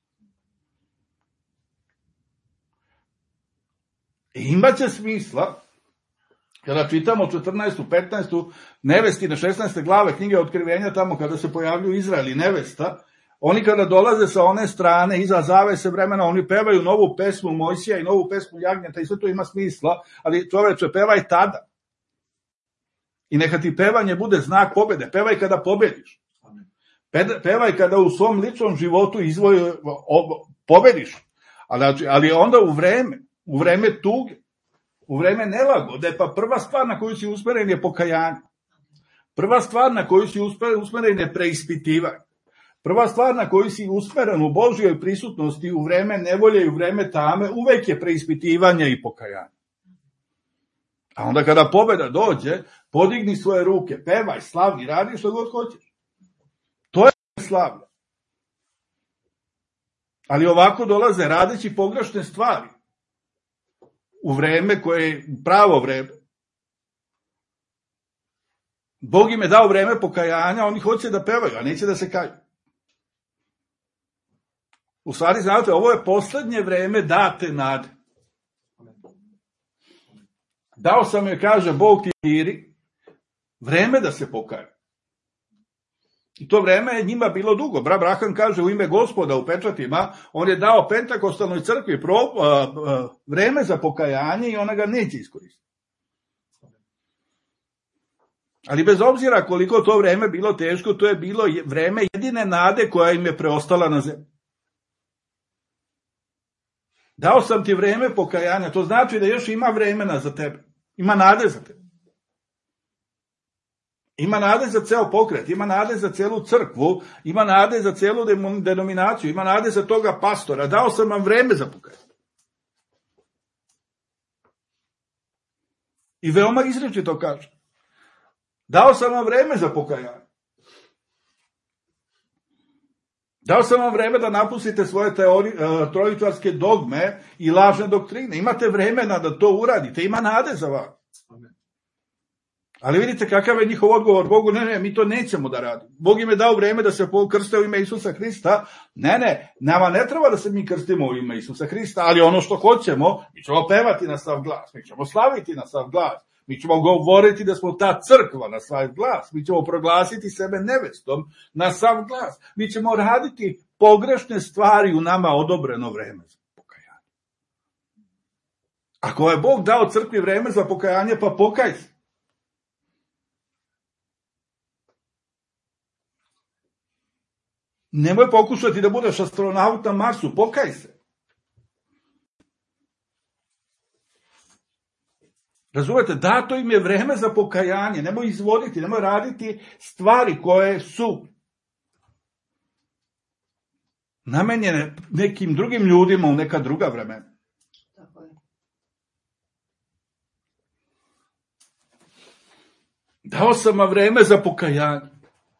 I imaće smisla, kada čitamo četrnaestu, petnaestu, nevestine šesnaeste glave knjige Otkrivenja, tamo kada se pojavljuju Izrael i nevesta, oni kada dolaze sa one strane, iza zavese vremena, oni pevaju novu pesmu Mojsija i novu pesmu Jagnjeta i sve to ima smisla, ali čoveče, pevaj tada. I neka ti pevanje bude znak pobede. Pevaj kada pobediš. Pevaj kada u svom ličnom životu izvoju, pobediš. Ali, ali onda u vreme, u vreme tuge, u vreme nelagode, pa prva stvar na koju si usmeren je pokajanje. Prva stvar na koju si usmeren je preispitivanje. Prva stvar na koju si usmeren u Božjoj prisutnosti u vreme nevolje i u vreme tame, uvek je preispitivanje i pokajanje. A onda kada pobeda dođe, podigni svoje ruke, pevaj, slavi, radi što god hoćeš. To je slavlje. Ali ovako dolaze radeći pogrešne stvari u vreme koje je pravo vreme. Bog im je dao vreme pokajanja, oni hoće da pevaju, a neće da se kaju. U stvari, znate, ovo je poslednje vreme date nade. Dao sam je, kaže Bog ti miri, vreme da se pokaju. I to vreme je njima bilo dugo. Bra Braham kaže u ime Gospoda u pečatima, on je dao Pentakostalnoj crkvi pro, a, a, vreme za pokajanje i ona ga neće iskoristiti. Ali bez obzira koliko to vreme bilo teško, to je bilo vreme jedine nade koja im je preostala na zemlji. Dao sam ti vreme pokajanja, to znači da još ima vremena za tebe. Ima nade za tebe. Ima nade za ceo pokret, ima nade za celu crkvu, ima nade za celu denominaciju, ima nade za toga pastora. Dao sam vam vreme za pokajanje. I veoma izričito kaže. Dao sam vam vreme za pokajanje. Dao sam vam vreme da napustite svoje teorije, trojičarske dogme i lažne doktrine. Imate vremena da to uradite, ima nade za vas. Ali vidite kakav je njihov odgovor Bogu, ne, ne, mi to nećemo da radimo. Bog im je dao vreme da se krste u ime Isusa Hrista. Ne, ne, nama ne treba da se mi krstimo u ime Isusa Hrista, ali ono što hoćemo, mi ćemo pevati na sav glas, mi ćemo slaviti na sav glas, mi ćemo govoriti da smo ta crkva na sav glas, mi ćemo proglasiti sebe nevestom na sav glas, mi ćemo raditi pogrešne stvari u nama odobreno vreme za pokajanje. Ako je Bog dao crkvi vreme za pokajanje, pa pokaj se. Nemoj pokušati da budeš astronaut na Marsu, pokaj se. Razumete, dato im je vreme za pokajanje, nemoj izvoditi, nemoj raditi stvari koje su namenjene nekim drugim ljudima u neka druga vremena. Tako je. Dao sam vam vreme za pokajanje.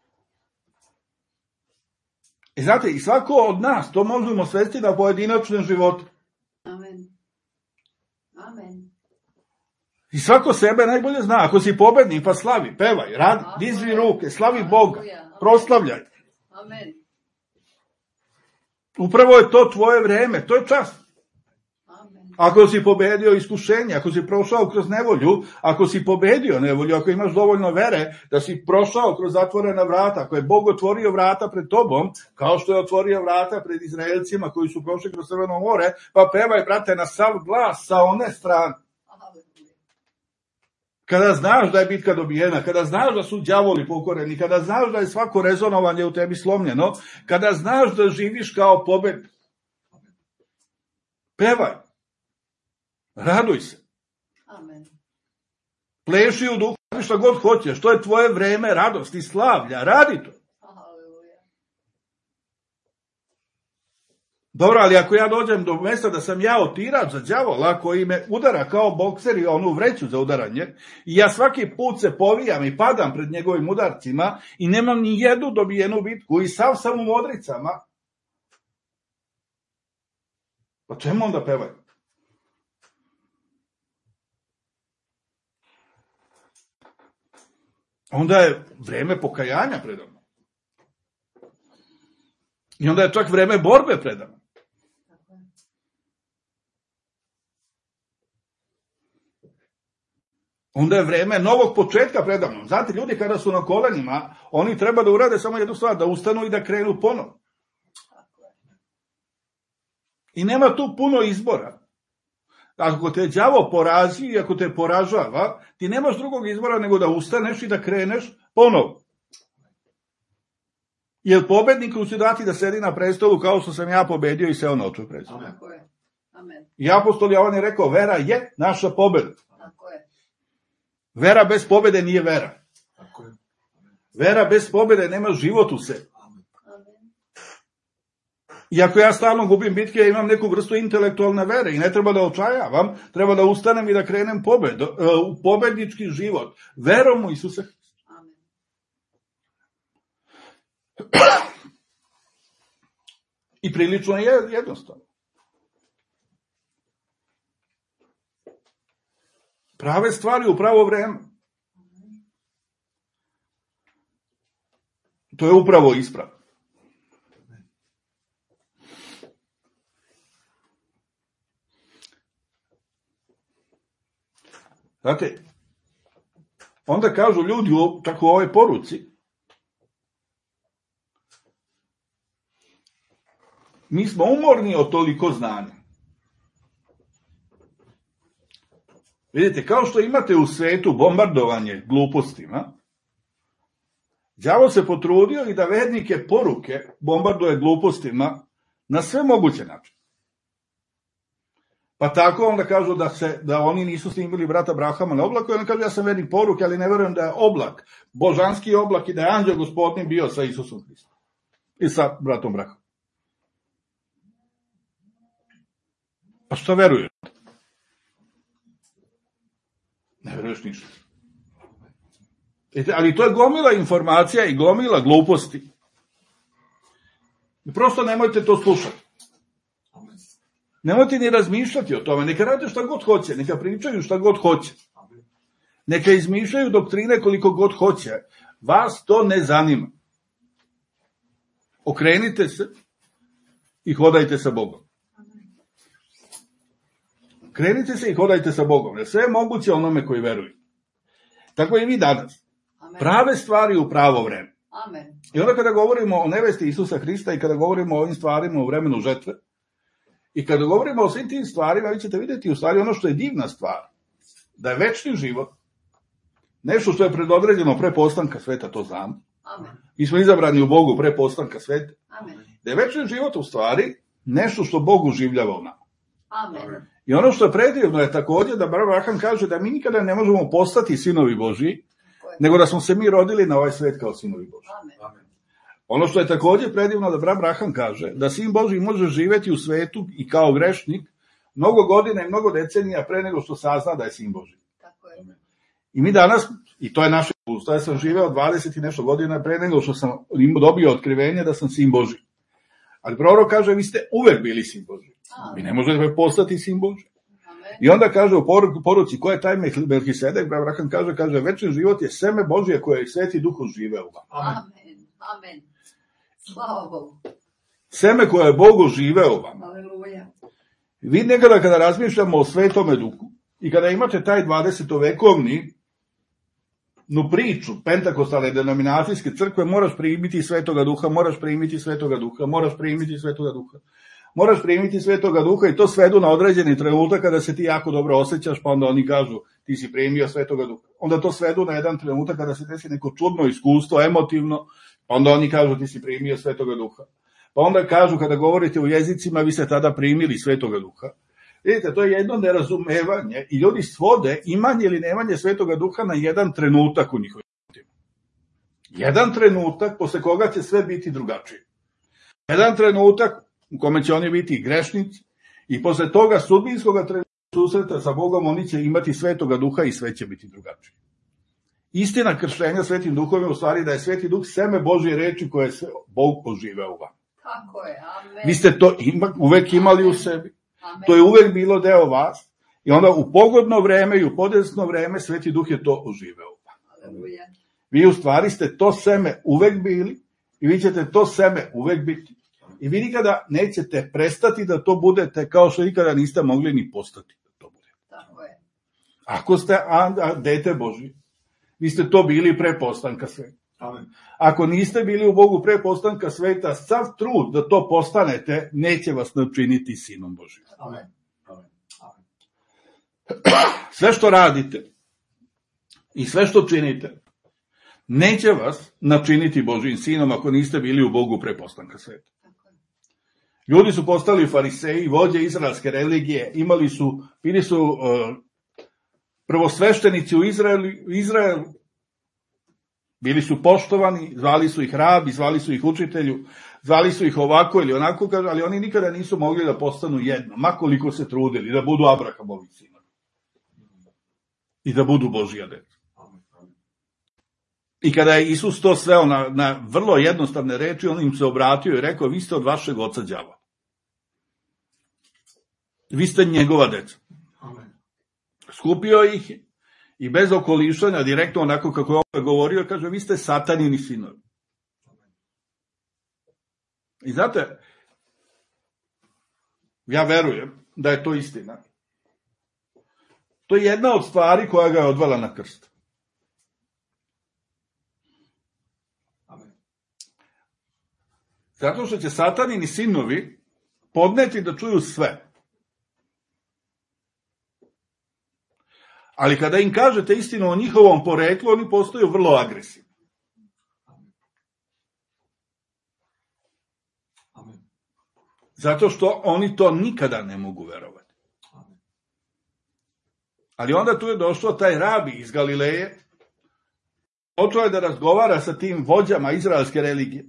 I znate, i svako od nas to možemo svesti na pojedinačnom životu. Amen. Amen. I svako sebe najbolje zna. Ako si pobednik, pa slavi, pevaj, radi, dizvi ruke, slavi Boga, proslavljaj. Amen. Upravo je to tvoje vreme, to je čas. Amen. Ako si pobedio iskušenje, ako si prošao kroz nevolju, ako si pobedio nevolju, ako imaš dovoljno vere da si prošao kroz zatvorena vrata, ako je Bog otvorio vrata pred tobom, kao što je otvorio vrata pred Izraelcima koji su prošli kroz Crveno more, pa pevaj, brate, na sav glas sa one strane. Kada znaš da je bitka dobijena, kada znaš da su đavoli pokoreni, kada znaš da je svako rezonovanje u tebi slomljeno, kada znaš da živiš kao pobednik, pevaj, raduj se, Amen. pleši u duhu, radi šta god hoćeš, to je tvoje vreme radosti, slavlja, radi to. Haleluja. Dobro, ali ako ja dođem do mesta da sam ja otirač za đavola koji me udara kao bokser i onu vreću za udaranje, i ja svaki put se povijam i padam pred njegovim udarcima i nemam ni jednu dobijenu bitku i sav sam u modricama, pa čemu onda pevaj? Onda je vreme pokajanja predano. I onda je čak vreme borbe predano. Onda je vreme novog početka predano. Znate, ljudi kada su na kolenima, oni treba da urade samo jednu stvar, da ustanu i da krenu ponovo. I nema tu puno izbora. Ako te đavo porazi i ako te poražava, ti nemaš drugog izbora nego da ustaneš i da kreneš ponovo. Jer pobedniku će dati da sedi na prestolu kao što sam ja pobedio i seo na oču prestolu. Tako je. Amen. I apostol Jovan je rekao, vera je naša pobeda. Tako je. Vera bez pobede nije vera. Tako je. Vera bez pobede nema život u sebi. Amen. I ako ja stalno gubim bitke, ja imam neku vrstu intelektualne vere i ne treba da očajavam, treba da ustanem i da krenem pobedu, u pobednički život. Verom u Isusa Hrista. Amen. I prilično je jednostavno. Prave stvari u pravo vreme. To je upravo ispravno. Znate, onda kažu ljudi tako u ovoj poruci, mi smo umorni od toliko znanja. Vidite, kao što imate u svetu bombardovanje glupostima, đavo se potrudio i da vernike poruke bombarduje glupostima na sve moguće načine. Pa tako onda kažu da, se, da oni nisu snimili brata Abrahama na oblaku, i on kaže, ja sam vernik poruke, ali ne verujem da je oblak, božanski oblak, i da je anđeo gospodnji bio sa Isusom Hristom i sa bratom Abrahamom. Pa što veruješ? Ne veruješ ništa. Ali to je gomila informacija i gomila gluposti. I prosto nemojte to slušati. Nemojte ni razmišljati o tome. Neka rade šta god hoće, neka pričaju šta god hoće. Neka izmišljaju doktrine koliko god hoće. Vas to ne zanima. Okrenite se i hodajte sa Bogom. Krenite se i hodajte sa Bogom. Jer sve je moguće onome koji veruje. Tako i vi danas. Amen. Prave stvari u pravo vreme. Amen. I onda kada govorimo o nevesti Isusa Hrista i kada govorimo o ovim stvarima u vremenu žetve, i kada govorimo o svim tim stvarima, vi ćete vidjeti u stvari ono što je divna stvar. Da je večni život nešto što je predodređeno pre postanka sveta, to znamo. Amen. Mi smo izabrani u Bogu pre postanka sveta. Amen. Da je večni život u stvari nešto što Bog uživljava u nama. Amen. I ono što je predivno je također da Abraham kaže da mi nikada ne možemo postati sinovi Božji, nego da smo se mi rodili na ovaj svet kao sinovi Božji. Amen. Ono što je također predivno da Abraham kaže da sin Božji može živjeti u svetu i kao grešnik mnogo godina i mnogo decenija pre nego što sazna da je sin Božji. Tako je. I mi danas, i to je naše iskustvo, ja sam živeo dvadeset i nešto godina pre nego što sam dobio otkrivenje da sam sin Božji. Ali prorok kaže, vi ste uvek bili sin Božji. Vi ne možete postati sin Božji. I onda kaže u poruci, ko je taj Melhisedek, Abraham kaže, kaže, večni život je seme Božje koje je Sveti Duh uživeo u vama. Amen. Amen. Slava Bogu. Seme koje je Bog uživeo u vama. Aleluja. Vi nekada kada razmišljamo o Svetome Duhu i kada imate taj dvadesetovekovni nu priču pentakostalne denominacijske crkve, moraš primiti Svetoga Duha, moraš primiti Svetoga Duha, moraš primiti Svetoga Duha. Moraš primiti Svetoga Duha i to svedu na određeni trenutak kada se ti jako dobro osjećaš, pa onda oni kažu ti si primio Svetoga Duha. Onda to svedu na jedan trenutak kada se desi neko čudno iskustvo, emotivno, pa onda oni kažu ti si primio Svetoga Duha. Pa onda kažu kada govorite u jezicima vi ste tada primili Svetoga Duha. Vidite, to je jedno nerazumevanje i ljudi svode imanje ili nemanje Svetoga Duha na jedan trenutak u njihovim životima. Jedan trenutak posle koga će sve biti drugačije. Jedan trenutak u kome će oni biti grešnici i posle toga sudbinskog susreta sa Bogom oni će imati Svetoga Duha i sve će biti drugačije. Istina krštenja Svetim Duhom je u stvari da je Sveti Duh seme Božje reči koje se Bog poživeo u vama. Tako je, amen. Vi ste to ima, uvek imali u sebi. Amen. To je uvek bilo deo vas. I onda u pogodno vreme i u podesno vreme Sveti Duh je to oživeo u vama. Aleluja. Vi u stvari ste to seme uvek bili i vi ćete to seme uvek biti. I vi nikada nećete prestati da to budete kao što nikada niste mogli ni postati da to budete. Tako je. Ako ste a, a, dete Božje, vi ste to bili pre postanka sveta. Amen. Ako niste bili u Bogu pre postanka sveta, sav trud da to postanete neće vas načiniti sinom Božjim. Amen. Amen. Amen. Sve što radite i sve što činite neće vas načiniti Božjim sinom ako niste bili u Bogu pre postanka sveta. Ljudi su postali fariseji, vođe izraelske religije, imali su, bili su uh, prvosveštenici u Izraelu, Izraelu, bili su poštovani, zvali su ih rabi, zvali su ih učitelju, zvali su ih ovako ili onako, ali oni nikada nisu mogli da postanu jedno, makoliko se trudili, da budu Abrahamovi sinovi i da budu Božja deca. I kada je Isus to sveo na, na vrlo jednostavne reči, on im se obratio i rekao, vi ste od vašeg oca đavola. Vi ste njegova deca. Amen. Skupio ih i bez okolišanja, direktno onako kako je on govorio, kaže, vi ste satanini sinovi. I znate, ja verujem da je to istina. To je jedna od stvari koja ga je odvela na krst. Zato što će satanini sinovi podneti da čuju sve. Ali kada im kažete istinu o njihovom poreklu, oni postaju vrlo agresivni. Zato što oni to nikada ne mogu verovati. Ali onda tu je došao taj rabi iz Galileje, počeo je da razgovara sa tim vođama izraelske religije.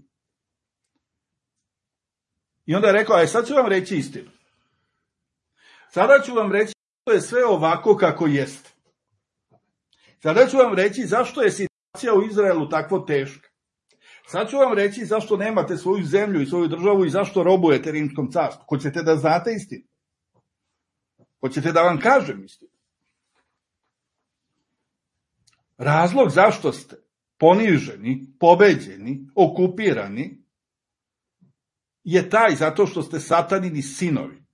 I onda je rekao, aj sad ću vam reći istinu. Sada ću vam reći zašto je sve ovako kako jeste. Sada ću vam reći zašto je situacija u Izraelu tako teška. Sad ću vam reći zašto nemate svoju zemlju i svoju državu i zašto robujete rimskom carstvu. Hoćete da znate istinu? Hoćete da vam kažem istinu? razlog zašto ste poniženi, pobeđeni, okupirani, je taj zato što ste satanini sinovi.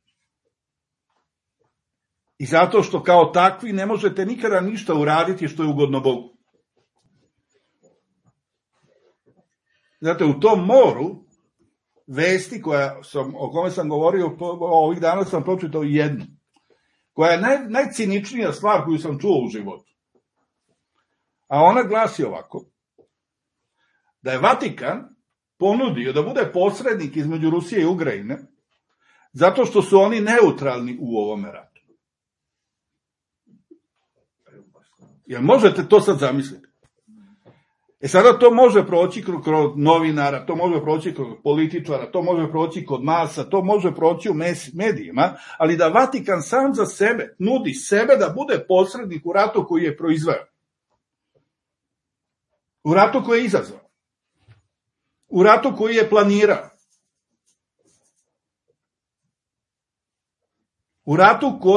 I zato što kao takvi ne možete nikada ništa uraditi što je ugodno Bogu. Znate, u tom moru vesti koja sam, o kome sam govorio ovih dana, sam pročitao jednu, koja je naj, najciničnija stvar koju sam čuo u životu. A ona glasi ovako, da je Vatikan ponudio da bude posrednik između Rusije i Ukrajine, zato što su oni neutralni u ovome ratu. Jel možete to sad zamisliti? E sada to može proći kroz novinara, to može proći kroz političara, to može proći kod masa, to može proći u medijima, ali da Vatikan sam za sebe nudi sebe da bude posrednik u ratu koji je proizveo. U ratu koji je izazvao. U ratu koji je planirao. U ratu koji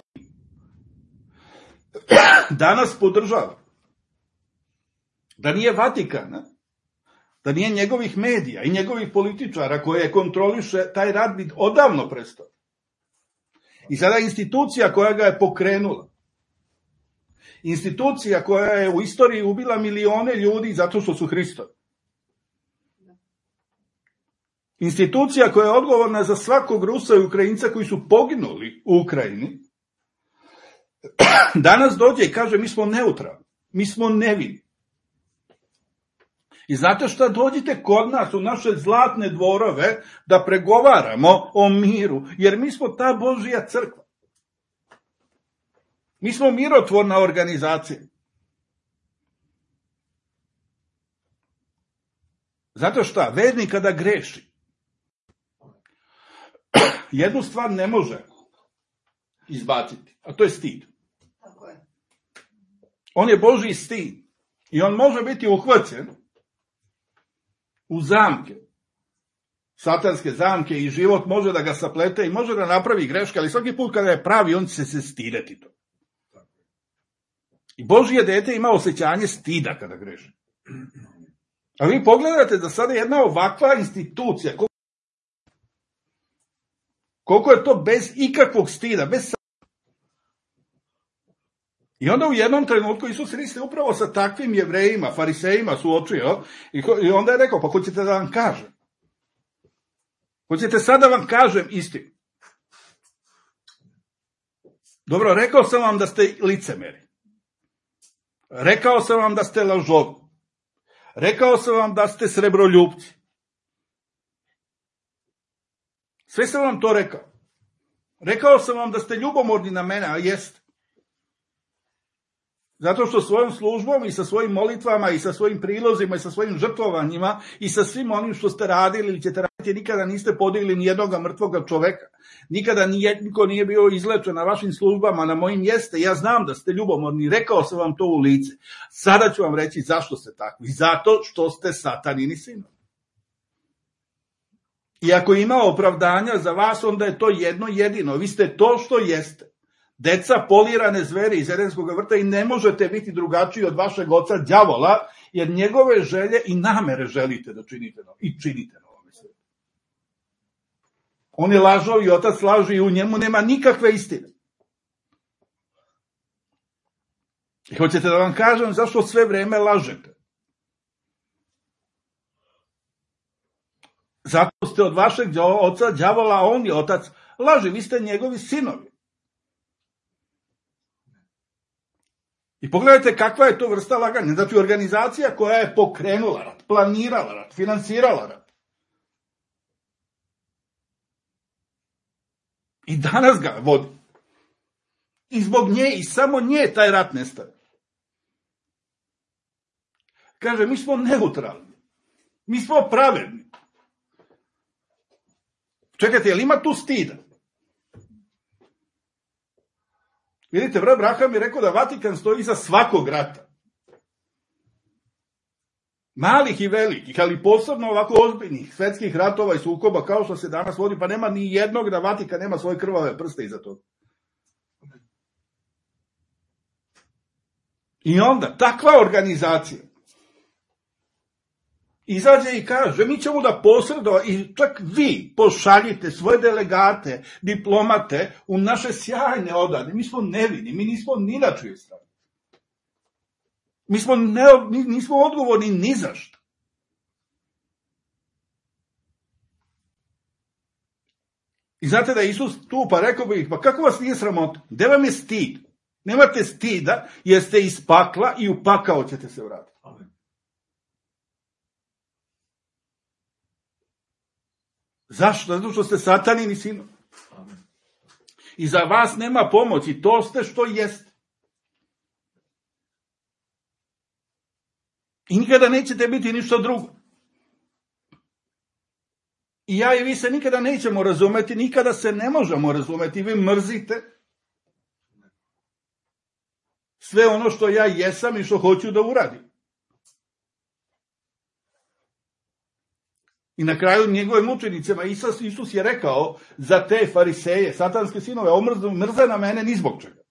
danas podržava. Da nije Vatikana, da nije njegovih medija i njegovih političara koje kontroliše, taj rat bi odavno prestao. I sada institucija koja ga je pokrenula, institucija koja je u istoriji ubila milione ljudi zato što su Hristovi, institucija koja je odgovorna za svakog Rusa i Ukrajinca koji su poginuli u Ukrajini, danas dođe i kaže mi smo neutralni, mi smo nevini. I znate šta, dođite kod nas u naše zlatne dvorove da pregovaramo o miru, jer mi smo ta Božja crkva. Mi smo mirotvorna organizacija. Zato šta, vernik kada greši, jednu stvar ne može izbaciti, a to je stid. Tako je. On je Božji stid i on može biti uhvaćen u zamke, satanske zamke, i život može da ga saplete i može da napravi greške, ali svaki put kada je pravi, on će se stideti to. I Božje dete ima osjećanje stida kada greši. A vi pogledate da sada jedna ovakva institucija, koliko je to bez ikakvog stida, bez. I onda u jednom trenutku Isus Hrist upravo sa takvim Jevrejima, farisejima suočio i onda je rekao, pa hoćete da vam kažem? Hoćete sad da vam kažem istinu? Dobro, rekao sam vam da ste licemeri. Rekao sam vam da ste lažovi. Rekao sam vam da ste srebroljupci. Sve sam vam to rekao. Rekao sam vam da ste ljubomorni na mene, a jeste. Zato što svojom službom i sa svojim molitvama i sa svojim prilozima i sa svojim žrtvovanjima i sa svim onim što ste radili ili ćete raditi, nikada niste podigli ni jednog mrtvoga čoveka. Nikada niko nije bio izlečen na vašim službama, na mojim jeste. Ja znam da ste ljubomorni, rekao sam vam to u lice. Sada ću vam reći zašto ste takvi. Zato što ste satanini sinovi. I ako ima opravdanja za vas, onda je to jedno jedino. Vi ste to što jeste. Deca polirane zveri iz Edenskog vrta i ne možete biti drugačiji od vašeg oca đavola, jer njegove želje i namere želite da činite i činite na ovome svijetu. On je lažov i otac laži i u njemu nema nikakve istine. I hoćete da vam kažem zašto sve vreme lažete? Zato ste od vašeg oca đavola, a on je otac laži, vi ste njegovi sinovi. I pogledajte kakva je to vrsta laganja. Znači, organizacija koja je pokrenula rat, planirala rat, finansirala rat. I danas ga vodi. I zbog nje i samo nje taj rat nestaje. Kaže, mi smo neutralni. Mi smo pravedni. Čekajte, je li ima tu stida? Vidite, brat Braham je rekao da Vatikan stoji iza svakog rata. Malih i velikih, ali posebno ovako ozbiljnih svetskih ratova i sukoba kao što se danas vodi, pa nema ni jednog da Vatikan nema svoje krvave prste iza toga. I onda, takva organizacija izađe i kaže, mi ćemo da posredova, i čak vi pošaljite svoje delegate, diplomate u naše sjajne odbrane. Mi smo nevini, mi nismo ni na čijoj strani. Mi smo ne, nismo odgovorni ni za što. I znate da je Isus tu, pa rekao bi ih, pa kako vas nije sramota? Gde vam je stid? Nemate stida, jer ste iz pakla i u pakao ćete se vratiti. Amen. Zašto? Zato što ste satanini sinovi. I za vas nema pomoći, to ste što jeste. I nikada nećete biti ništa drugo. I ja i vi se nikada nećemo razumeti, nikada se ne možemo razumeti. Vi mrzite sve ono što ja jesam i što hoću da uradim. I na kraju njegovim učenicima Isus, Isus je rekao za te fariseje, satanske sinove, omrzu, mrze na mene ni zbog čega.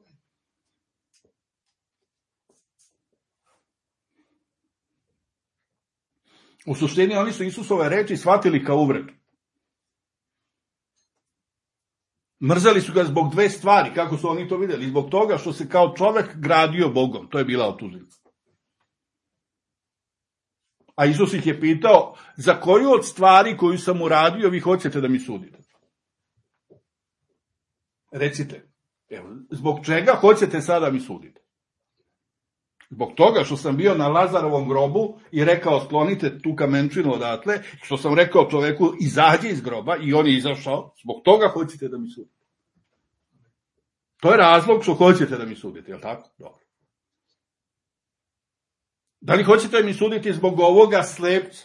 U suštini oni su Isusove reči shvatili kao uvredu. Mrzeli su ga zbog dve stvari, kako su oni to vidjeli. Zbog toga što se kao čovek gradio Bogom. To je bila optužnica. A Isus ih je pitao, za koju od stvari koju sam uradio vi hoćete da mi sudite? Recite, evo, zbog čega hoćete sada mi sudite? Zbog toga što sam bio na Lazarovom grobu i rekao sklonite tu kamenčinu odatle, što sam rekao čoveku izađi iz groba i on je izašao, zbog toga hoćete da mi sudite. To je razlog što hoćete da mi sudite, je li tako? Dobro. Da li hoćete mi suditi zbog ovoga slepca?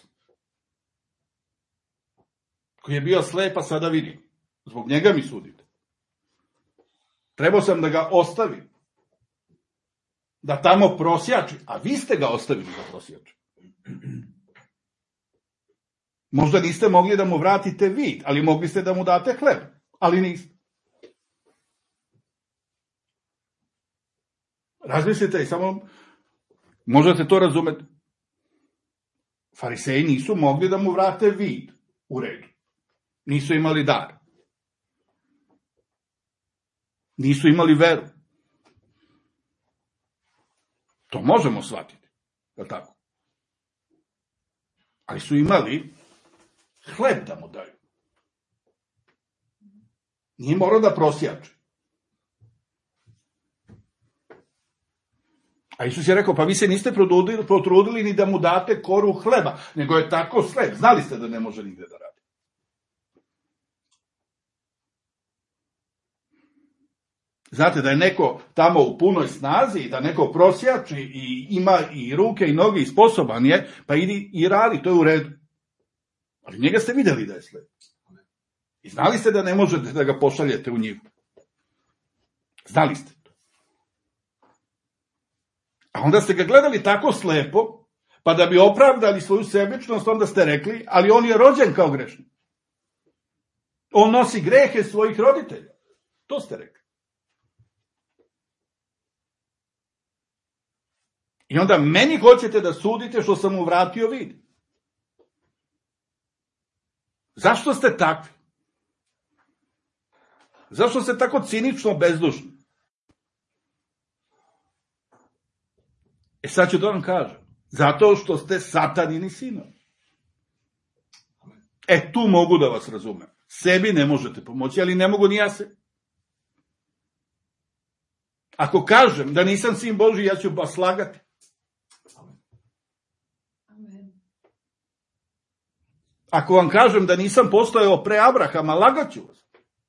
Koji je bio slep, a sada vidi. Zbog njega mi sudite. Trebao sam da ga ostavim. Da tamo prosjači. A vi ste ga ostavili da prosjači. Možda niste mogli da mu vratite vid, ali mogli ste da mu date hleb. Ali niste. Razmislite i samo... Možete to razumeti. Fariseji nisu mogli da mu vrate vid u redu. Nisu imali dar. Nisu imali veru. To možemo shvatiti. Je li tako? Ali su imali hleb da mu daju. Nije morao da prosjače. A Isus je rekao, pa vi se niste potrudili ni da mu date koru hleba, nego je tako slep. Znali ste da ne može nigde da radi. Znate da je neko tamo u punoj snazi, da neko prosjači i ima i ruke i noge i sposoban je, pa idi i radi, to je u redu. Ali njega ste vidjeli da je slep. I znali ste da ne možete da ga pošaljete u njivu. Znali ste. A onda ste ga gledali tako slepo, pa da bi opravdali svoju sebičnost, onda ste rekli, ali on je rođen kao grešnik. On nosi grehe svojih roditelja. To ste rekli. I onda meni hoćete da sudite što sam mu vratio vid. Zašto ste takvi? Zašto ste tako cinično bezdušni? E sad ću da vam kažem. Zato što ste satanini sinovi. E tu mogu da vas razumem. Sebi ne možete pomoći, ali ne mogu ni ja se. Ako kažem da nisam sin Božji, ja ću vas slagati. Ako vam kažem da nisam postojao pre Abrahama, lagat ću vas.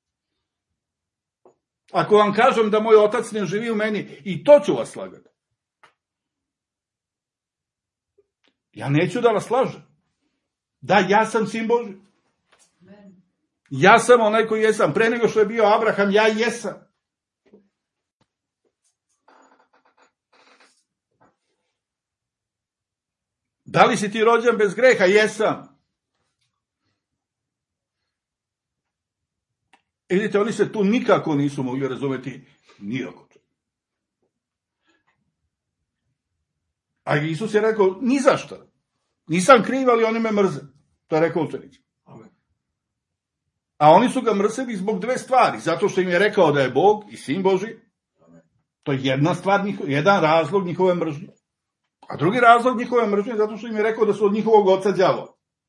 Ako vam kažem da moj otac ne živi u meni, i to ću vas slagati. Ja neću da vas lažem. Da, ja sam sin Božji. Ja sam onaj koji jesam. Pre nego što je bio Abraham, ja jesam. Da li si ti rođen bez greha? Jesam. I vidite, oni se tu nikako nisu mogli razumeti nijako. A Isus je rekao, ni za šta. Nisam kriv, ali oni me mrze. To je rekao učenicima. A oni su ga mrzeli zbog dve stvari. Zato što im je rekao da je Bog i Sin Božji. To je jedna stvar, jedan razlog njihove mržnje. A drugi razlog njihove mržnje je zato što im je rekao da su od njihovog oca đavola.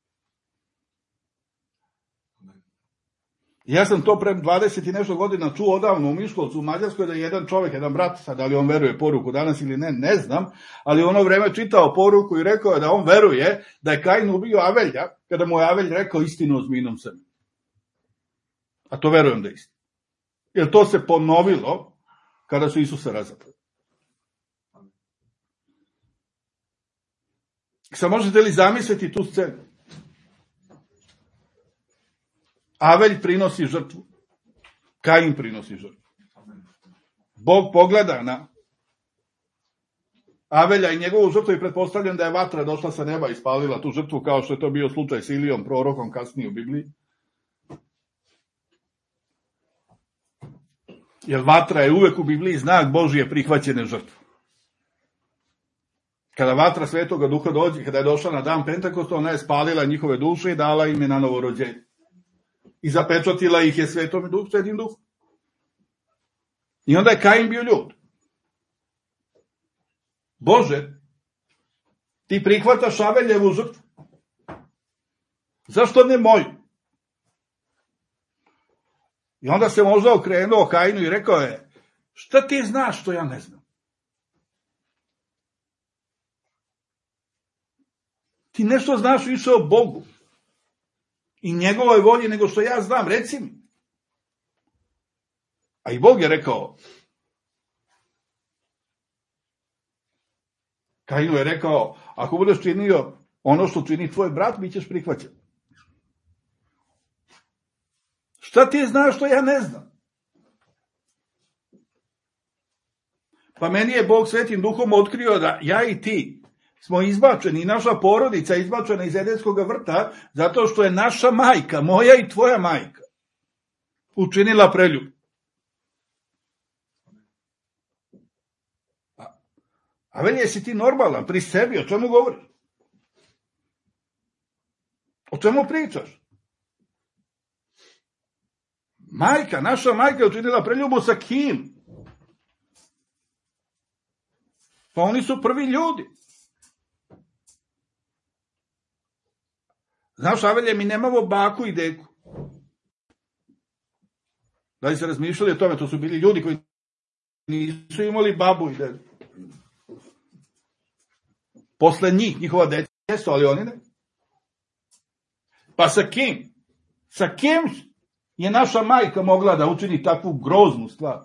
Ja sam to pre dvadeset i nešto godina čuo odavno u Miškolcu, u Mađarskoj, da je jedan čovjek, jedan brat, sad da li on veruje poruku danas ili ne, ne znam, ali u ono vreme čitao poruku i rekao je da on veruje da je Kain ubio Avelja, kada mu je Avelj rekao istinu o zmijinom semenu. A to verujem da je istina. Jer to se ponovilo kada su Isusa razapeli. Sad možete li zamisliti tu scenu? Avelj prinosi žrtvu. Kain prinosi žrtvu. Bog pogleda na Avelja i njegovu žrtvu i pretpostavljam da je vatra došla sa neba i spalila tu žrtvu, kao što je to bio slučaj s Ilijom, prorokom kasnije u Bibliji. Jer vatra je uvek u Bibliji znak Božije prihvaćene žrtve. Kada vatra Svetoga Duha dođe, kada je došla na dan Pentekosta, ona je spalila njihove duše i dala im je na novo rođenje. I zapečatila ih je Svetom Duhom, Svetim Duhom. I onda je Kain bio ljut. Bože, ti prihvataš Aveljevu žrtvu. Zašto ne moju? I onda se možda okrenuo Kainu i rekao je, šta ti znaš što ja ne znam? Ti nešto znaš više o Bogu i njegovoj volji nego što ja znam, reci mi. A i Bog je rekao, Kainu je rekao, ako budeš činio ono što čini tvoj brat, bit ćeš prihvaćen. Šta ti znaš što ja ne znam? Pa meni je Bog Svetim Duhom otkrio da ja i ti smo izbačeni, i naša porodica je izbačena iz Edenskog vrta, zato što je naša majka, moja i tvoja majka, učinila preljub. A veli, jesi ti normalan pri sebi, o čemu govoriš? O čemu pričaš? Majka, naša majka je učinila preljubu sa kim? Pa oni su prvi ljudi. Znaš, Avelje, mi nemamo baku i deku. Da li se razmišljali o tome? To su bili ljudi koji nisu imali babu i deku. Posle njih, njihova deca jesu, ali oni ne. Pa sa kim? Sa kim je naša majka mogla da učini takvu groznu stvar?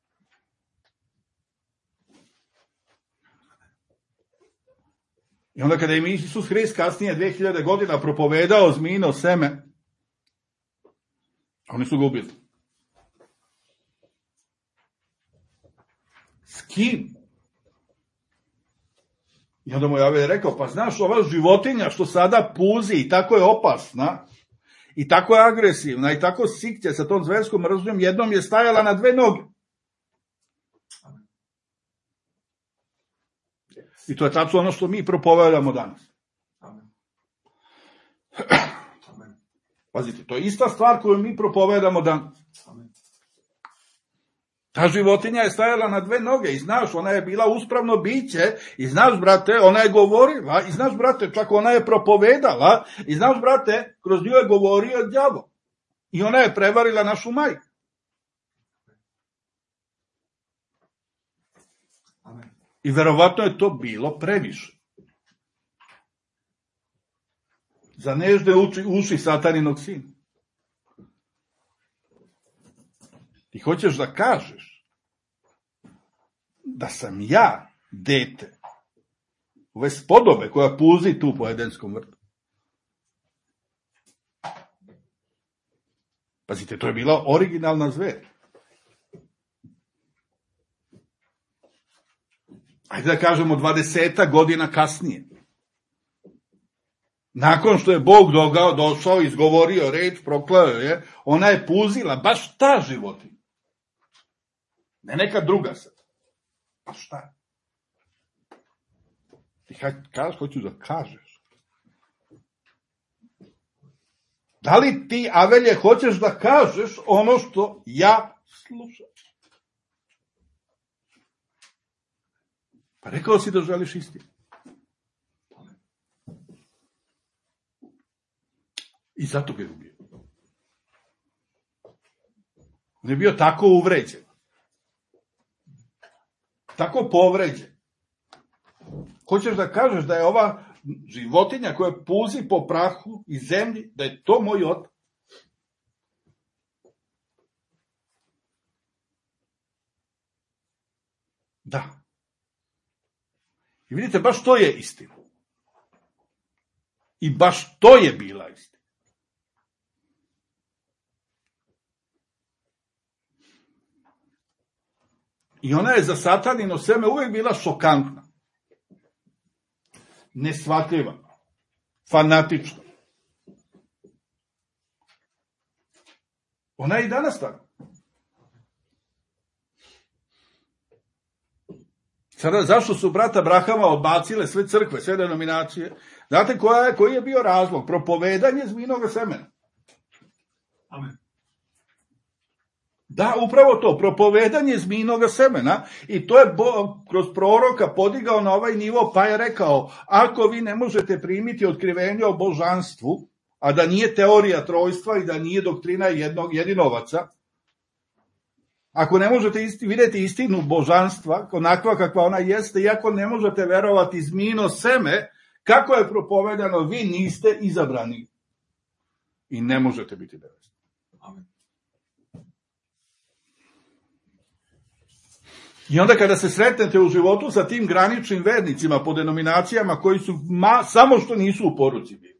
I onda kada je Isus Hrist kasnije dve hiljade godina propovedao zmijino seme, oni su ga ubili. S kim? I onda mu je Avelj rekao, pa znaš, ova životinja što sada puzi i tako je opasna, i tako je agresivna, i tako sikće sa tom zverskom mržnjom, jednom je stajala na dve noge. I to je tačno ono što mi propovedamo danas. Pazite, to je ista stvar koju mi propovedamo danas. Ta životinja je stajala na dve noge i znaš, ona je bila uspravno biće i znaš, brate, ona je govorila i znaš, brate, čak ona je propovedala i znaš, brate, kroz nju je govorio đavo. I ona je prevarila našu majku. I verovatno je to bilo previše. Za nežne uši, uši sataninog sina. Ti hoćeš da kažeš da sam ja dete ove spodobe koja puzi tu po Edenskom vrtu. Pazite, to je bila originalna zver. Ajde da kažemo dvadeset godina kasnije. Nakon što je Bog dogao, došao, izgovorio reč, proklao je, ona je puzila, baš ta životinja. Ne neka druga sad. Pa šta? Ti kažeš, hoću da kažeš. Da li ti, Avelje, hoćeš da kažeš ono što ja slušam? Pa rekao si da želiš istinu. I zato ga je ubio. On je bio tako uvređen. Tako povređen. Hoćeš da kažeš da je ova životinja koja puzi po prahu i zemlji, da je to moj otac? Da. I vidite, baš to je istina. I baš to je bila istina. I ona je za satanino seme uvijek bila šokantna. Neshvatljiva. Fanatična. Ona je i danas tako. Sada, zašto su brata Brahama odbacile sve crkve, sve denominacije? Znate koja je, koji je bio razlog? Propovedanje zmijinoga semena. Amen. Da, upravo to, propovedanje zmijinoga semena, i to je Bo, kroz proroka podigao na ovaj nivo, pa je rekao, ako vi ne možete primiti otkrivenje o božanstvu, a da nije teorija trojstva i da nije doktrina jednog jedinovaca, ako ne možete isti, vidjeti istinu božanstva, onakva kakva ona jeste, i ako ne možete verovati zmijino seme, kako je propovedano, vi niste izabrani i ne možete biti nevesti. Amen. I onda kada se sretnete u životu sa tim graničnim vernicima po denominacijama koji su ma, samo što nisu u poruci bili.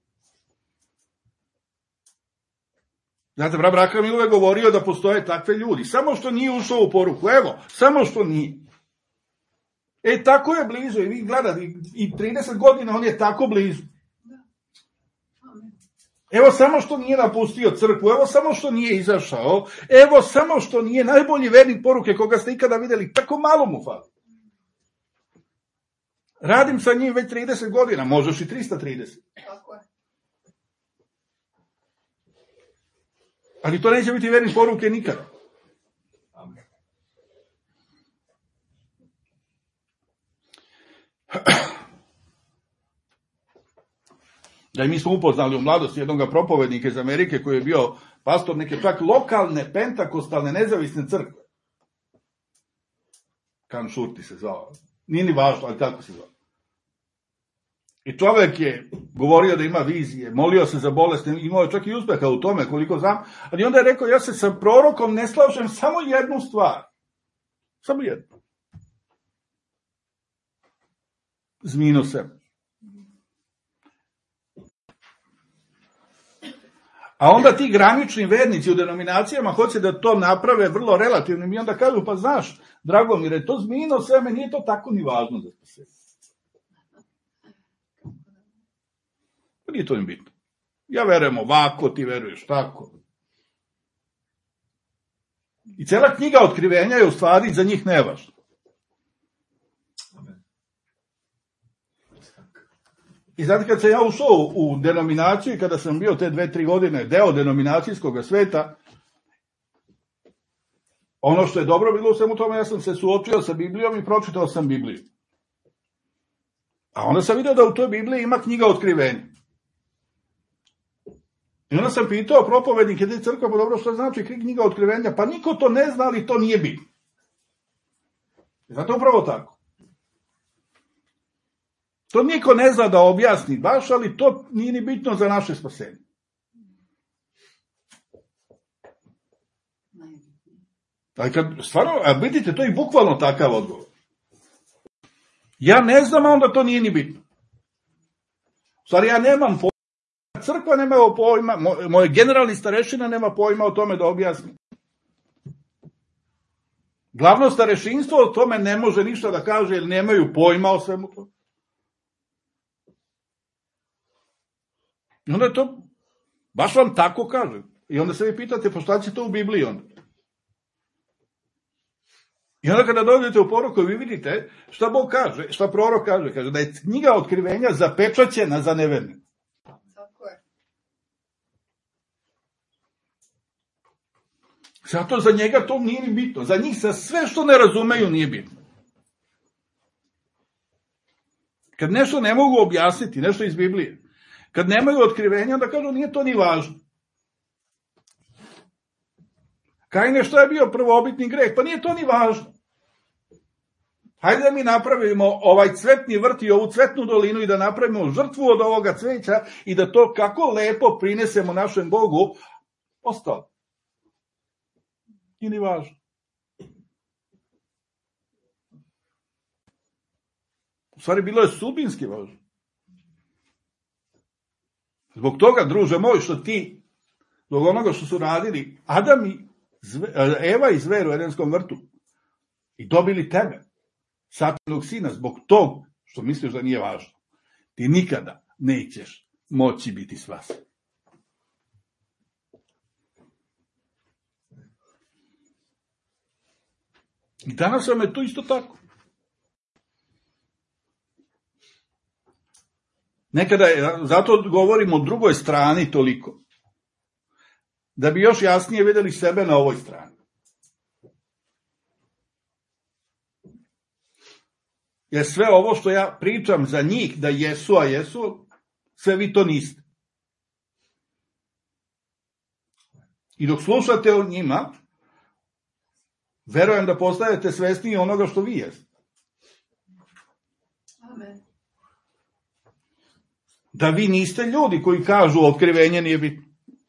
Znate, brat Braham je uvek govorio da postoje takve ljudi. Samo što nije ušao u poruku. Evo, samo što nije. E, tako je blizu. I vi gledate, i trideset godina on je tako blizu. Evo samo što nije napustio crkvu, evo samo što nije izašao, evo samo što nije najbolji vernik poruke koga ste ikada vidjeli, tako malo mu fali. Radim sa njim već trideset godina, možeš i trista trideset. Tako je. Ali to neće biti vernik poruke nikada. Amen. Da i mi smo upoznali u mladosti jednog propovednika iz Amerike koji je bio pastor neke čak lokalne pentakostalne nezavisne crkve. Kanšurti se zvao. Nije ni važno, ali tako se zvao. I čovjek je govorio da ima vizije, molio se za bolest, imao je čak i uspeha u tome, koliko znam, ali onda je rekao, ja se sa prorokom ne slažem samo jednu stvar. Samo jednu. Zmijino seme. A onda ti granični vernici u denominacijama hoće da to naprave vrlo relativnim i onda kažu, pa znaš, Dragomire, to zmijino seme, nije to tako ni važno za spasenje. Pa nije to im bitno. Ja verujem ovako, ti veruješ tako. I cela knjiga otkrivenja je u stvari za njih nevažna. I zato kad sam ja ušao u denominaciju, kada sam bio te dve, tri godine deo denominacijskog sveta, ono što je dobro bilo u svemu tome, ja sam se suočio sa Biblijom i pročitao sam Bibliju. A onda sam vidio da u toj Bibliji ima knjiga otkrivenja. I onda sam pitao propovednike te crkve, pa dobro, što znači knjiga otkrivenja? Pa niko to ne zna, ali to nije bitno. I zato upravo tako. To niko ne zna da objasni baš, ali to nije ni bitno za naše spasenje. Ali kad, stvarno, a vidite, to je bukvalno takav odgovor. Ja ne znam, a onda to nije ni bitno. U stvari, ja nemam pojma, crkva nema pojma, moj, moj generalni starešina nema pojma o tome da objasni. Glavno starešinstvo o tome ne može ništa da kaže, jer nemaju pojma o svemu to. I onda je to, baš vam tako kaže. I onda se vi pitate, pa šta će to u Bibliji onda? I onda kada dođete u poruku, vi vidite šta Bog kaže, šta prorok kaže, kaže da je knjiga otkrivenja zapečaćena za neverne. Tako je. Zato za njega to nije ni bitno. Za njih sa sve što ne razumeju nije bitno. Kad nešto ne mogu objasniti, nešto iz Biblije, kad nemaju otkrivenja, onda kažu nije to ni važno. Kajne, što je bio prvobitni greh? Pa nije to ni važno. Hajde da mi napravimo ovaj cvetni vrt i ovu cvetnu dolinu i da napravimo žrtvu od ovoga cveća i da to kako lepo prinesemo našem Bogu, ostalo. I ni važno. U stvari, bilo je sudbinski važno. Zbog toga, druže moj, što ti, zbog onoga što su radili Adam i Eva i zver u Edenskom vrtu i dobili tebe, Satanovog sina, zbog tog što misliš da nije važno, ti nikada nećeš moći biti spasen. I danas vam je to isto tako. Nekada je, zato govorimo o drugoj strani toliko, da bi još jasnije videli sebe na ovoj strani. Jer sve ovo što ja pričam za njih, da jesu, a jesu, sve vi to niste. I dok slušate o njima, verujem da postajete svesniji onoga što vi jeste. Amen. Da vi niste ljudi koji kažu otkrivenje nije bitno.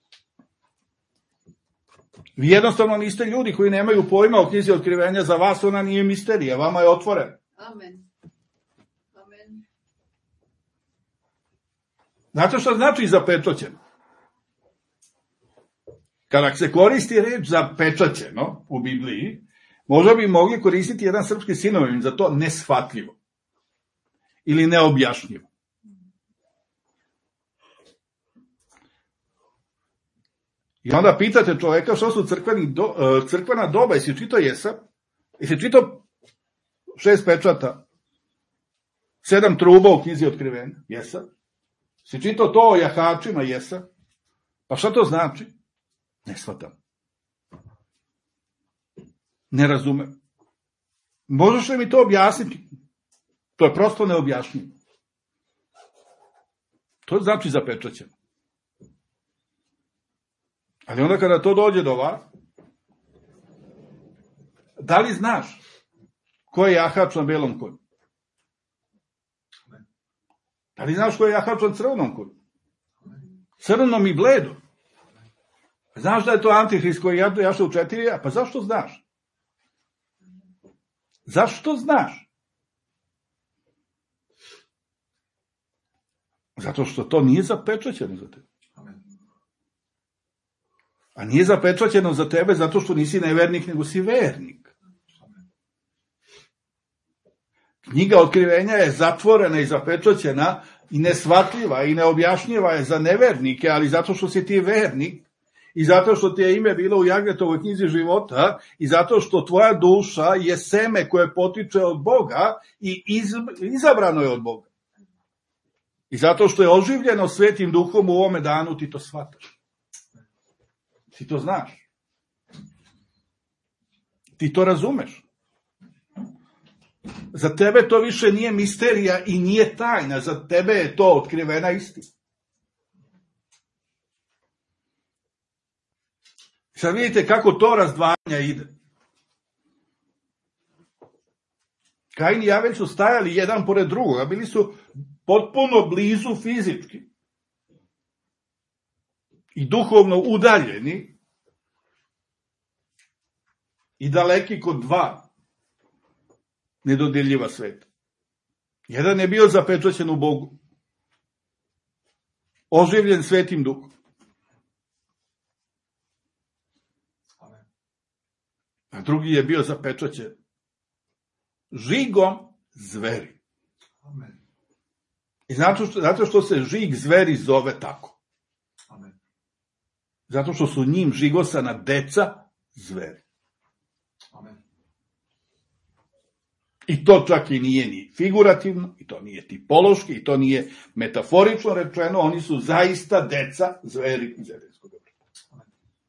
Vi jednostavno niste ljudi koji nemaju pojma o knjizi otkrivenja, za vas ona nije misterija, vama je otvorena. Amen. Amen. Znate što znači zapečaćeno? Kada se koristi reč zapečaćeno u Bibliji, možda bi mogli koristiti jedan srpski sinonim za to neshvatljivo ili neobjašnjivo. I onda pitate čoveka što su crkveni do, crkvena doba, jesi čitao Jesa? Jesi čitao šest pečata, sedam truba u knjizi otkrivenja? Jesa? Jesi čitao to o jahačima? Jesa? Pa šta to znači? Ne shvatam. Ne razumem. Možeš li mi to objasniti? To je prosto neobjašnjivo. To znači zapečaćeno. Ali onda kada to dođe do vas, da li znaš ko je jahač na belom konju? Da li znaš ko je jahač na crvenom konju? Crvenom i bledom. Znaš da je to Antihrist koji jaše u četiri? Pa zašto znaš? Zašto znaš? Zato što to nije zapečaćeno za tebe. A nije zapečaćeno za tebe zato što nisi nevernik, nego si vernik. Knjiga otkrivenja je zatvorena i zapečaćena i neshvatljiva i neobjašnjiva je za nevernike, ali zato što si ti vernik i zato što ti je ime bilo u Jagnetovoj knjizi života i zato što tvoja duša je seme koje potiče od Boga i iz, izabrano je od Boga. I zato što je oživljeno Svetim Duhom u ovome danu, ti to shvataš. Ti to znaš. Ti to razumeš. Za tebe to više nije misterija i nije tajna. Za tebe je to otkrivena istina. Sad vidite kako to razdvajanja ide. Kain i Abel su stajali jedan pored drugoga. Bili su potpuno blizu fizički. I duhovno udaljeni i daleki kod dva nedodirljiva sveta. Jedan je bio zapečaćen u Bogu, oživljen Svetim Duhom. A drugi je bio zapečaćen žigom zveri. I zato što, zato što se žig zveri zove tako. Zato što su njim žigosana deca zveri. I to čak i nije ni figurativno, i to nije tipološki, i to nije metaforično rečeno, oni su zaista deca zveri iz Edenskog vrta.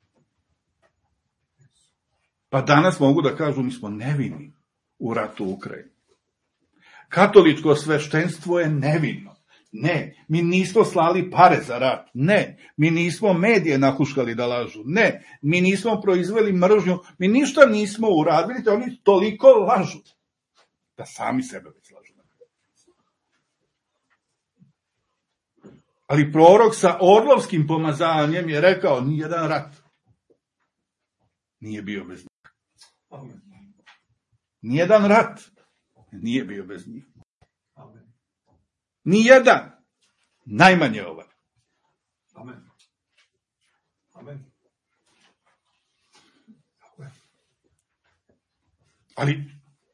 Pa danas mogu da kažu, mi smo nevini u ratu u Ukrajini. Katoličko sveštenstvo je nevino. Ne, mi nismo slali pare za rat. Ne, mi nismo medije nahuškali da lažu. Ne, mi nismo proizveli mržnju. Mi ništa nismo uradili, da oni toliko lažu da sami sebe već lažu. Ali prorok sa orlovskim pomazanjem je rekao, nijedan rat nije bio bez njih. Nijedan rat nije bio bez njih. Nijedan, najmanje ovaj. Amen. Amen. Ali,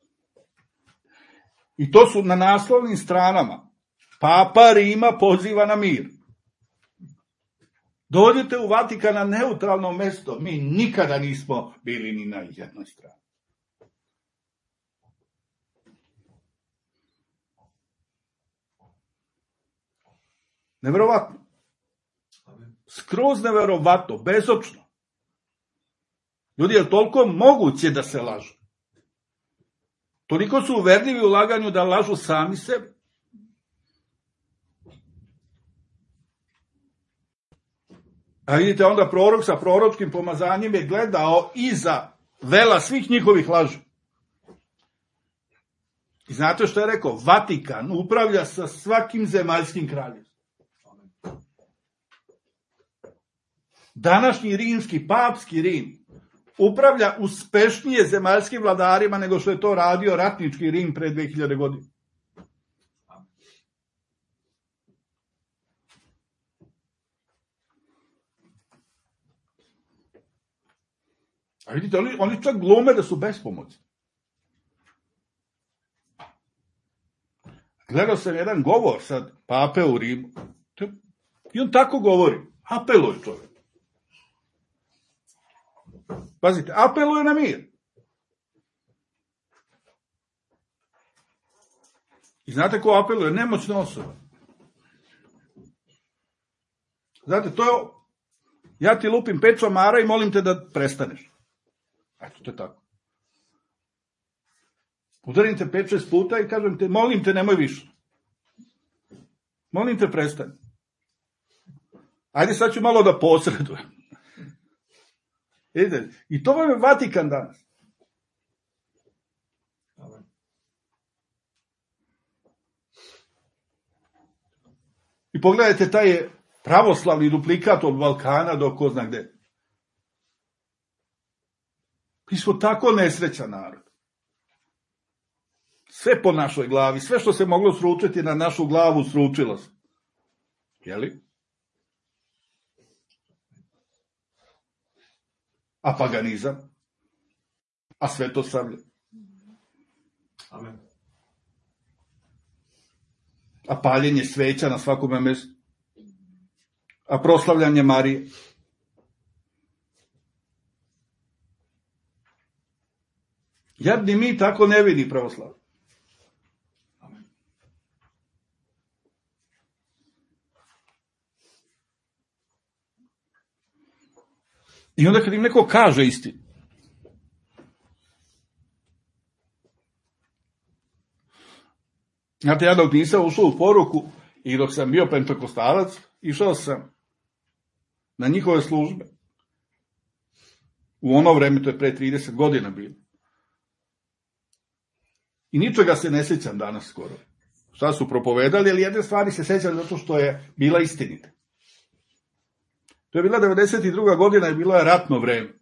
i to su na naslovnim stranama. Papa Rima poziva na mir. Dođete u Vatikan na neutralno mesto. Mi nikada nismo bili ni na jednoj strani. Neverovatno. Skroz neverovatno, bezočno. Ljudi, je toliko moguće da se lažu? Toliko su uverljivi u laganju da lažu sami sebe. A vidite, onda prorok sa proročkim pomazanjem je gledao iza vela svih njihovih laži. I znate što je rekao? Vatikan upravlja sa svakim zemaljskim kraljevstvom. Današnji rimski, papski Rim, upravlja uspešnije zemaljskim vladarima nego što je to radio ratnički Rim pre dve hiljade godina. A vidite, oni, oni čak glume da su bespomoćni. Gledao sam jedan govor sad pape u Rimu. I on tako govori. Apeluje čovjek. Pazite, apeluje na mir. I znate ko apeluje? Nemoćna osoba. Znate, to je, ja ti lupim pet čomara i molim te da prestaneš. Eto, to je tako. Udarim te pet šest puta i kažem te, molim te, nemoj više. Molim te, prestani. Ajde, sad ću malo da posredujem. Vidite, i to vam je Vatikan danas. I pogledajte, taj je pravoslavni duplikat od Balkana do ko zna gde. Mi smo tako nesrećan narod. Sve po našoj glavi, sve što se moglo sručiti na našu glavu, sručilo se. Jeli? A paganizam? A svetosavlje? Amen. A paljenje sveća na svakome mestu? A proslavljanje Marije? Jadni mi tako ne vidi pravoslav. I onda kad im neko kaže istinu, znate, ja dok nisam ušao u poruku i dok sam bio pentekostalac, išao sam na njihove službe. U ono vreme, to je pre trideset godina bilo. I ničega se ne sjećam danas skoro. Šta su propovedali, ali jedne stvari se sjećam zato što je bila istinita. To je bila devedeset druga godina i bilo je ratno vreme.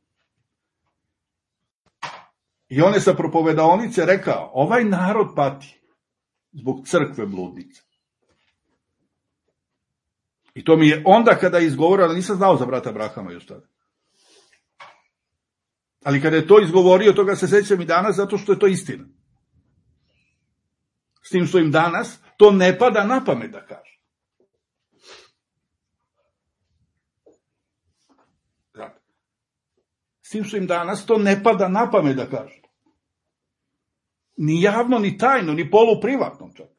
I on je sa propovedaonice rekao, ovaj narod pati zbog crkve bludnice. I to mi je onda kada je izgovorio, ali nisam znao za brata Abrahama još tada. Ali kada je to izgovorio, toga se sjećam i danas, zato što je to istina. S tim što im danas to ne pada na pamet da kaže. S tim što im danas to ne pada na pamet da kaže. Ni javno, ni tajno, ni poluprivatno čak.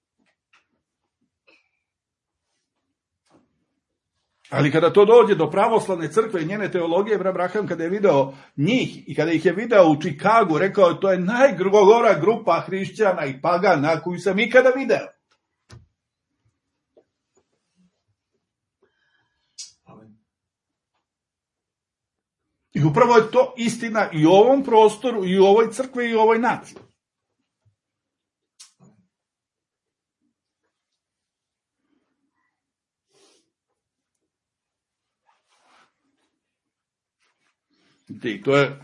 Ali kada to dođe do pravoslavne crkve i njene teologije, Brat Branham kada je video njih i kada ih je video u Čikagu, rekao je to je najgora grupa hrišćana i pagana koju sam ikada video. I upravo je to istina i u ovom prostoru, i u ovoj crkvi, i u ovoj naciji. I to je,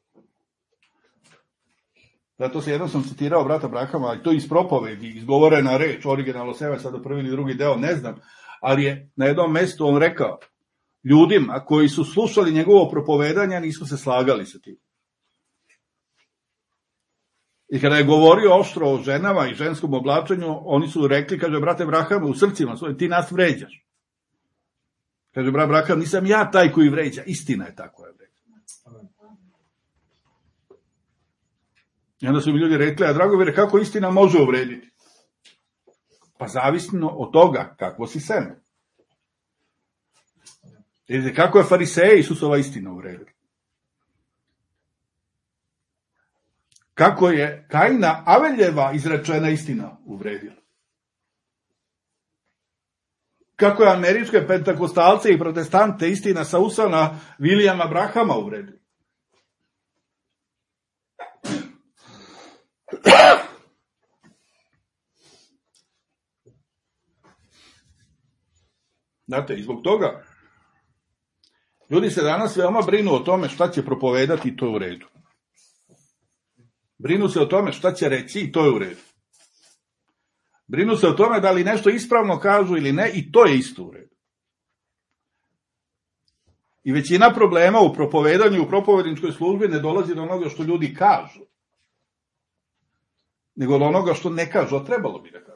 zato se jednom sam citirao brata Branhama, ali to iz propovedi, izgovorena reč, originalno sebe, sada prvi ili drugi deo, ne znam, ali je na jednom mjestu on rekao ljudima koji su slušali njegovo propovedanje, nisu se slagali sa tim. I kada je govorio oštro o ženama i ženskom oblačenju, oni su rekli, kaže, brate Branhame, u srcima svojim, ti nas vređaš. Kaže, brat Branham, nisam ja taj koji vređa, istina je tako je vređa. I onda su mi ljudi rekli, a Dragomire, kako istina može uvrediti? Pa zavisno od toga kakvo si seme. Vidite, kako je fariseje Isusova istina uvredila? Kako je Kaina Aveljeva izrečena istina uvredila? Kako je američke pentakostalce i protestante istina Sausana Vilijama Brahama uvredila? Znate, i zbog toga ljudi se danas veoma brinu o tome šta će propovedati i to je u redu. Brinu se o tome šta će reći i to je u redu. Brinu se o tome da li nešto ispravno kažu ili ne i to je isto u redu. I većina problema u propovedanju i u propovedničkoj službi ne dolazi do onoga što ljudi kažu, nego do onoga što ne kažu, a trebalo bi da kažu.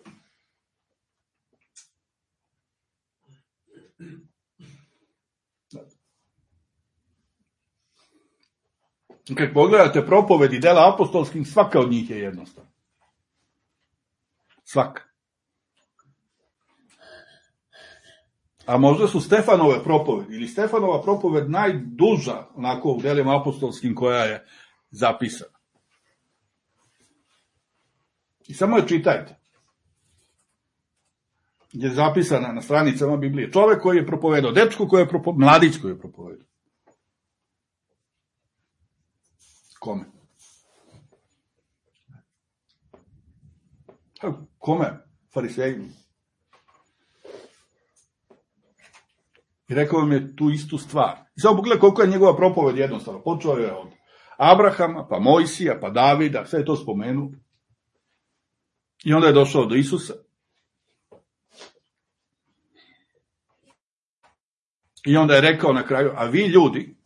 Kad pogledate propovedi dela apostolskim, svaka od njih je jednostavna. Svaka. A možda su Stefanove propovedi, ili Stefanova propoved najduža, onako u delima apostolskim koja je zapisana. I samo je čitajte. Je zapisana na stranicama Biblije. Čovek koji je propovedao, dečko koji je propovedao, mladić koji je propovedao. Kome? Kome? Farisejima. I rekao vam je tu istu stvar. I samo pogledaj koliko je njegova propoved jednostavno. Počeo je od Abrahama, pa Mojsija, pa Davida, sve je to spomenuo. I onda je došao do Isusa. I onda je rekao na kraju, a vi ljudi,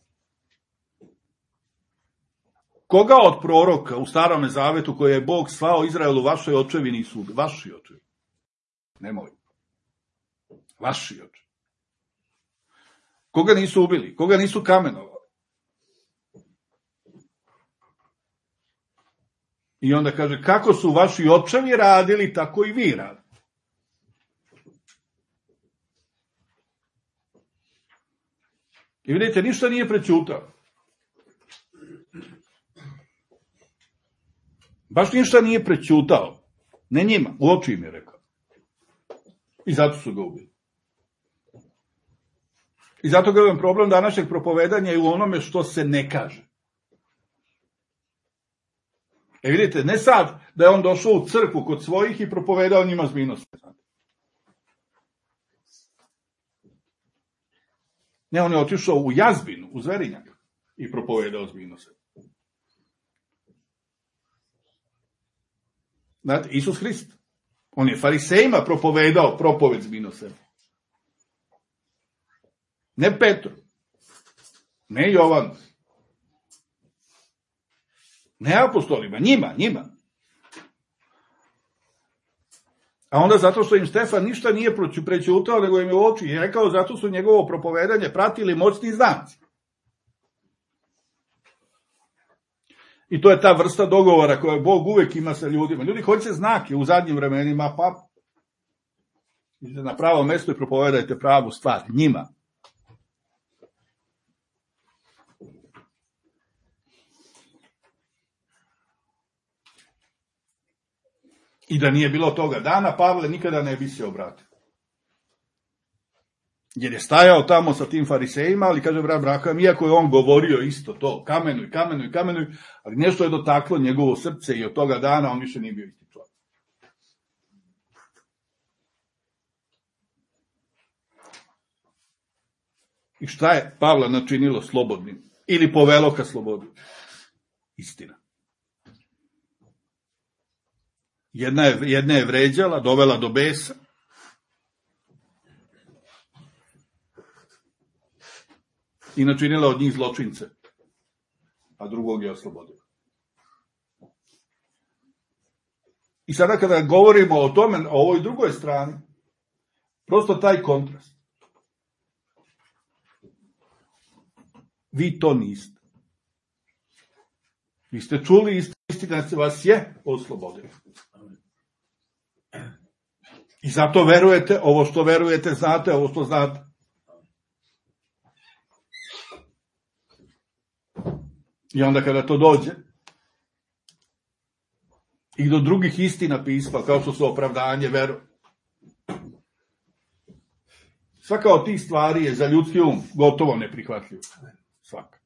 koga od proroka u Starome zavetu koje je Bog slao Izraelu vašoj očevi nisu ubili? Vaši očevi. Ne moji. Vaši očevi. Koga nisu ubili? Koga nisu kamenovali? I onda kaže, kako su vaši očevi radili, tako i vi radili. I vidite, ništa nije prećutao. Baš ništa nije prećutao. Ne njima, u oči im je rekao. I zato su ga ubili. I zato ga je problem današnjeg propovedanja i u onome što se ne kaže. E vidite, ne sad da je on došao u crkvu kod svojih i propovedao njima zminost. Ne, on je otišao u Jazbinu, u Zverinjak i propovedao zminost. Znate, Isus Hrist, on je farisejima propovedao propoved zminost. Ne Petru, ne Jovanu, ne apostolima, njima, njima. A onda zato što im Stefan ništa nije prećutao, nego im je u oči i rekao, zato su njegovo propovedanje pratili moćni znanci. I to je ta vrsta dogovora koju Bog uvek ima sa ljudima. Ljudi hoće znake u zadnjim vremenima, pa idite na pravo mesto i propovedajte pravu stvar njima. I da nije bilo toga dana, Pavle nikada ne bi se obratio. Jer je stajao tamo sa tim farisejima, ali kaže brat Braham, iako je on govorio isto to, kamenuj, kamenuj, kamenuj, ali nešto je dotaklo njegovo srce i od toga dana on više nije bio isti čovjek. I šta je Pavla načinilo slobodnim? Ili povelo ka slobodi? Istina. Jedna je, jedna je vređala, dovela do besa. I načinila od njih zločince. A drugog je oslobodila. I sada kada govorimo o tome, o ovoj drugoj strani, prosto taj kontrast. Vi to niste. Vi ste čuli istina da vas je oslobodila. I zato verujete, ovo što verujete znate, ovo što znate. I onda kada to dođe i do drugih istina pisma, kao što su opravdanje, veru. Svaka od tih stvari je za ljudski um gotovo neprihvatljiva. Svaka.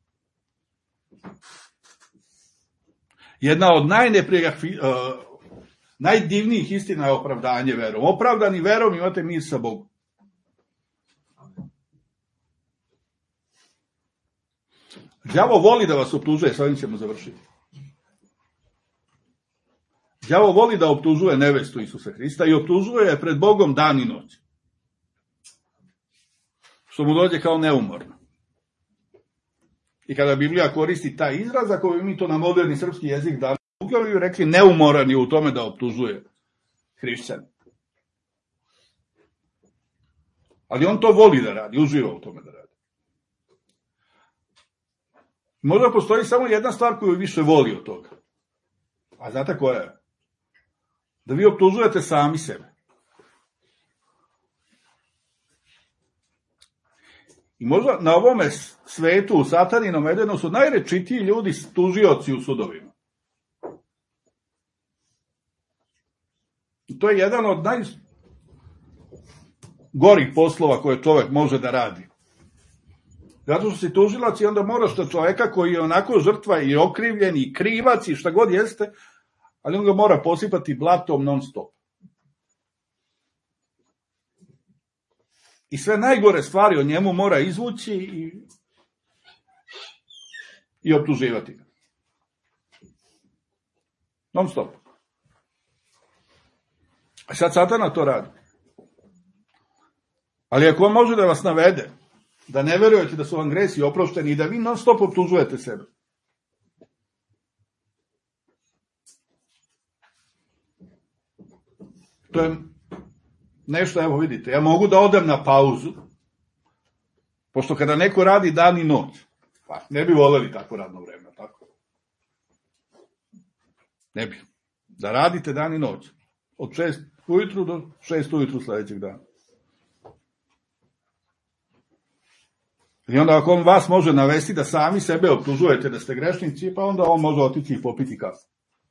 Jedna od najneprihvatljivih, uh, najdivnijih istina je opravdanje verom. Opravdani verom imate mir sa Bogom. Đavo voli da vas optužuje, sa ovim ćemo završiti. Đavo voli da optužuje nevestu Isusa Hrista i optužuje je pred Bogom dan i noć. Što mu dođe kao neumorno. I kada Biblija koristi taj izraz, ako bi mi to na moderni srpski jezik dali, bi rekli neumoran je u tome da optužuje hrišćane. Ali on to voli da radi, uživa u tome da radi. Možda postoji samo jedna stvar koju više voli od toga. A znate koja je? Da vi optužujete sami sebe. I možda na ovome svetu, u Sataninom Edenu, su najrečitiji ljudi tužioci u sudovima. I to je jedan od najgorih poslova koje čovek može da radi. Zato što si tužilac i onda moraš da čoveka koji je onako žrtva i okrivljen i krivac i šta god jeste, ali on ga mora posipati blatom non stop. I sve najgore stvari o njemu mora izvući i, i optuživati ga. Non stop. A sad Satana to radi. Ali ako on može da vas navede, da ne verujete da su vam gresi oprošteni i da vi non stop optužujete sebe. To je nešto, evo vidite, ja mogu da odem na pauzu, pošto kada neko radi dan i noć, pa ne bi voleli tako radno vreme, tako? Ne bi. Da radite dan i noć. Od šest ujutru do šest ujutru sledećeg dana. I onda ako on vas može navesti da sami sebe optužujete da ste grešnici, pa onda on može otići i popiti kafu.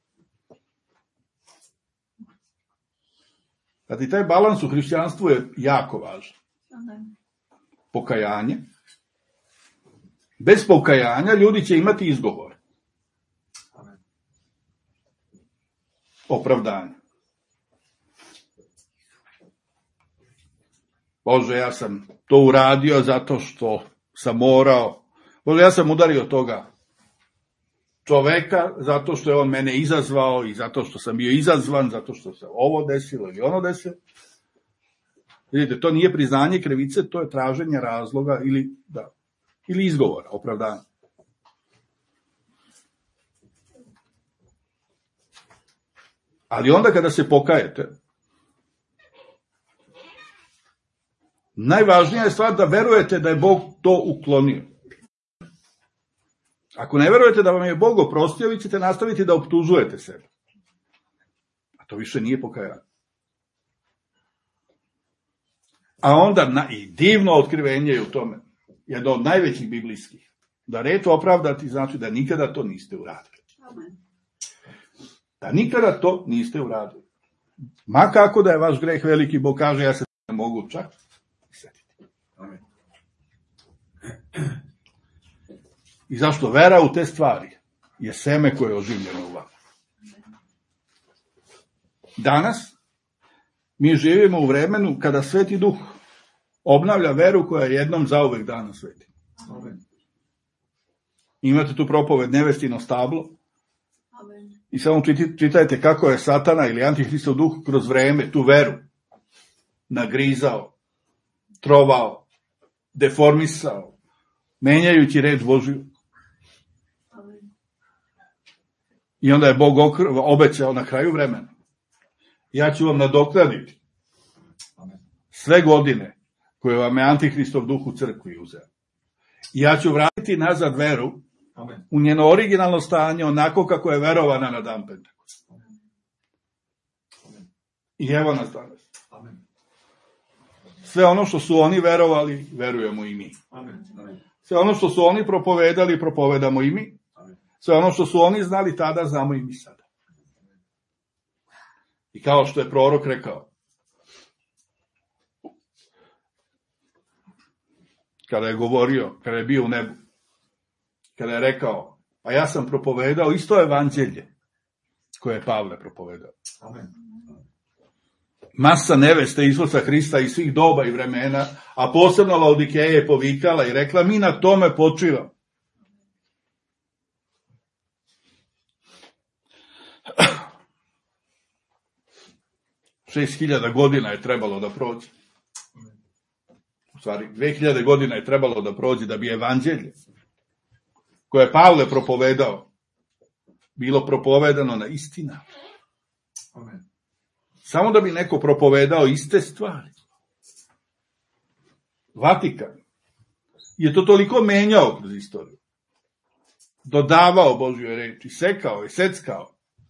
Kad i taj balans u hrišćanstvu je jako važan. Pokajanje. Bez pokajanja ljudi će imati izgovor. Opravdanje. Bože, ja sam to uradio zato što sam morao. Bože, ja sam udario toga čoveka zato što je on mene izazvao i zato što sam bio izazvan, zato što se ovo desilo ili ono desilo. Vidite, to nije priznanje krivice, to je traženje razloga ili, da, ili izgovora, opravdanja. Ali onda kada se pokajete, najvažnija je stvar da verujete da je Bog to uklonio. Ako ne verujete da vam je Bog oprostio, vi ćete nastaviti da optužujete sebe. A to više nije pokajanje. A onda, na, i divno otkrivenje je u tome, jedno od najvećih biblijskih, da reč opravdati znači da nikada to niste uradili. Amen. Da nikada to niste uradili. Ma kako da je vaš greh veliki, Bog kaže, ja se ne mogu čak setiti. Amen. I zašto vera u te stvari je seme koje je oživljeno u vama. Danas mi živimo u vremenu kada Sveti Duh obnavlja veru koja je jednom zauvek dana sveti. Amen. Imate tu propoved nevestino stablo. Amen. I samo čitajte kako je Satana ili Antihristov duh kroz vreme tu veru nagrizao, trovao, deformisao, menjajući reč Božju. Amen. I onda je Bog obećao na kraju vremena. Ja ću vam nadoknaditi sve godine koje vam je Antihristov duh u crkvi uzeo. I ja ću vratiti nazad veru Amen. u njeno originalno stanje, onako kako je verovana na dan Pentekosta. I evo nas danas. Amen. Sve ono što su oni verovali, verujemo i mi. Amen. Amen. Sve ono što su oni propovedali, propovedamo i mi. Amen. Sve ono što su oni znali tada, znamo i mi sada. I kao što je prorok rekao, kada je govorio, kada je bio u nebu, kada je rekao, a ja sam propovedao isto evanđelje koje je Pavle propovedao. Amen. Masa neveste Isusa Hrista iz svih doba i vremena, a posebno Laodikeja je povikala i rekla, mi na tome počivamo. Šest hiljada godina je trebalo da prođe. U stvari, dve hiljade godina je trebalo da prođe da bi evanđelje, koje je Pavle propovedao, bilo propovedano na isti način. Amen. Samo da bi neko propovedao iste stvari. Vatikan je to toliko menjao kroz istoriju. Dodavao Božjoj reči, sekao i seckao.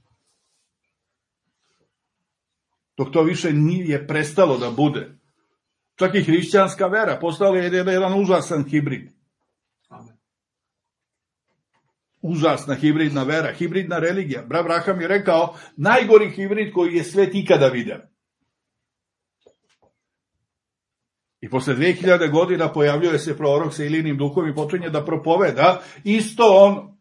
Dok to više nije prestalo da bude. Čak i hrišćanska vera postala je jedan užasan hibrid. Amen. Užasna hibridna vera, hibridna religija. Brat Braham je rekao, najgori hibrid koji je svet ikada vidio. I posle dve hiljade godina pojavljuje se prorok sa Ilijinim duhom i počinje da propoveda isto on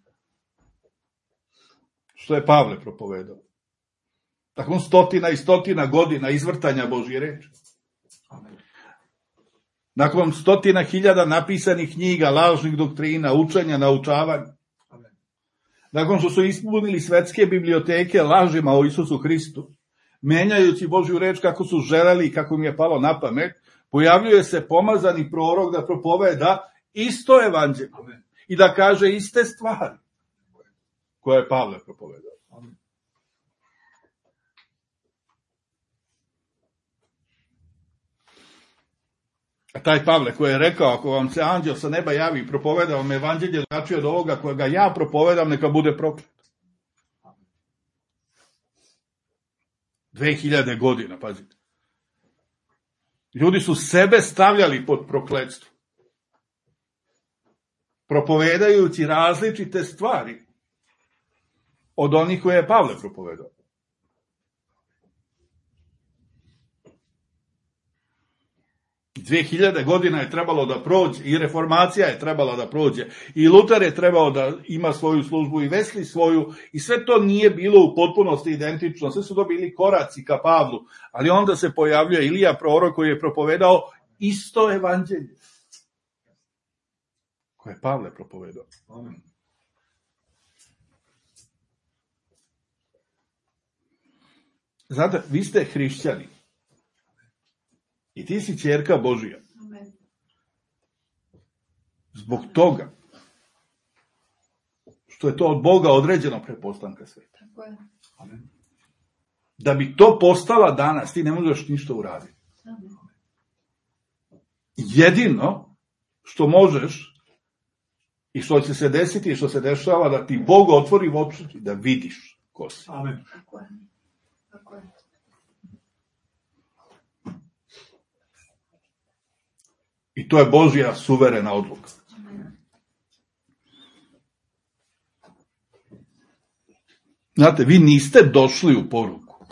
što je Pavle propovedao. Tako stotina i stotina godina izvrtanja Božje reči. Amen. Nakon stotina hiljada napisanih knjiga, lažnih doktrina, učenja, naučavanja. Amen. Nakon što su ispunili svetske biblioteke lažima o Isusu Hristu, menjajući Božju reč kako su želeli i kako im je palo na pamet, pojavljuje se pomazani prorok da propoveda isto evanđelje Amen. i da kaže iste stvari koje je Pavle propovedao. Amen. A taj Pavle koji je rekao, ako vam se anđel sa neba javi i propoveda vam evanđelje drugačije od ovoga kojega ja propovedam, neka bude proklet. Dve hiljade godina, pazite. Ljudi su sebe stavljali pod prokletstvo. Propovedajući različite stvari od onih koje je Pavle propovedao. Dve hiljade godina je trebalo da prođe i reformacija je trebala da prođe i Luter je trebao da ima svoju službu i Wesley svoju i sve to nije bilo u potpunosti identično, sve su to bili koraci ka Pavlu, ali onda se pojavljuje Ilija prorok koji je propovedao isto evanđelje koje je Pavle propovedao. Amen. Znate, vi ste hrišćani. I ti si ćerka Božija. Amen. Zbog toga što je to od Boga određeno pre postanka sveta. Tako je. Amen. Da bi to postala danas, ti ne možeš ništa uraditi. Amen. Jedino što možeš I što će se desiti i što se dešava, da ti Bog otvori oči, da vidiš ko si. Amen. Tako je. Tako je. I to je Božja suverena odluka. Znate, vi niste došli u poruku.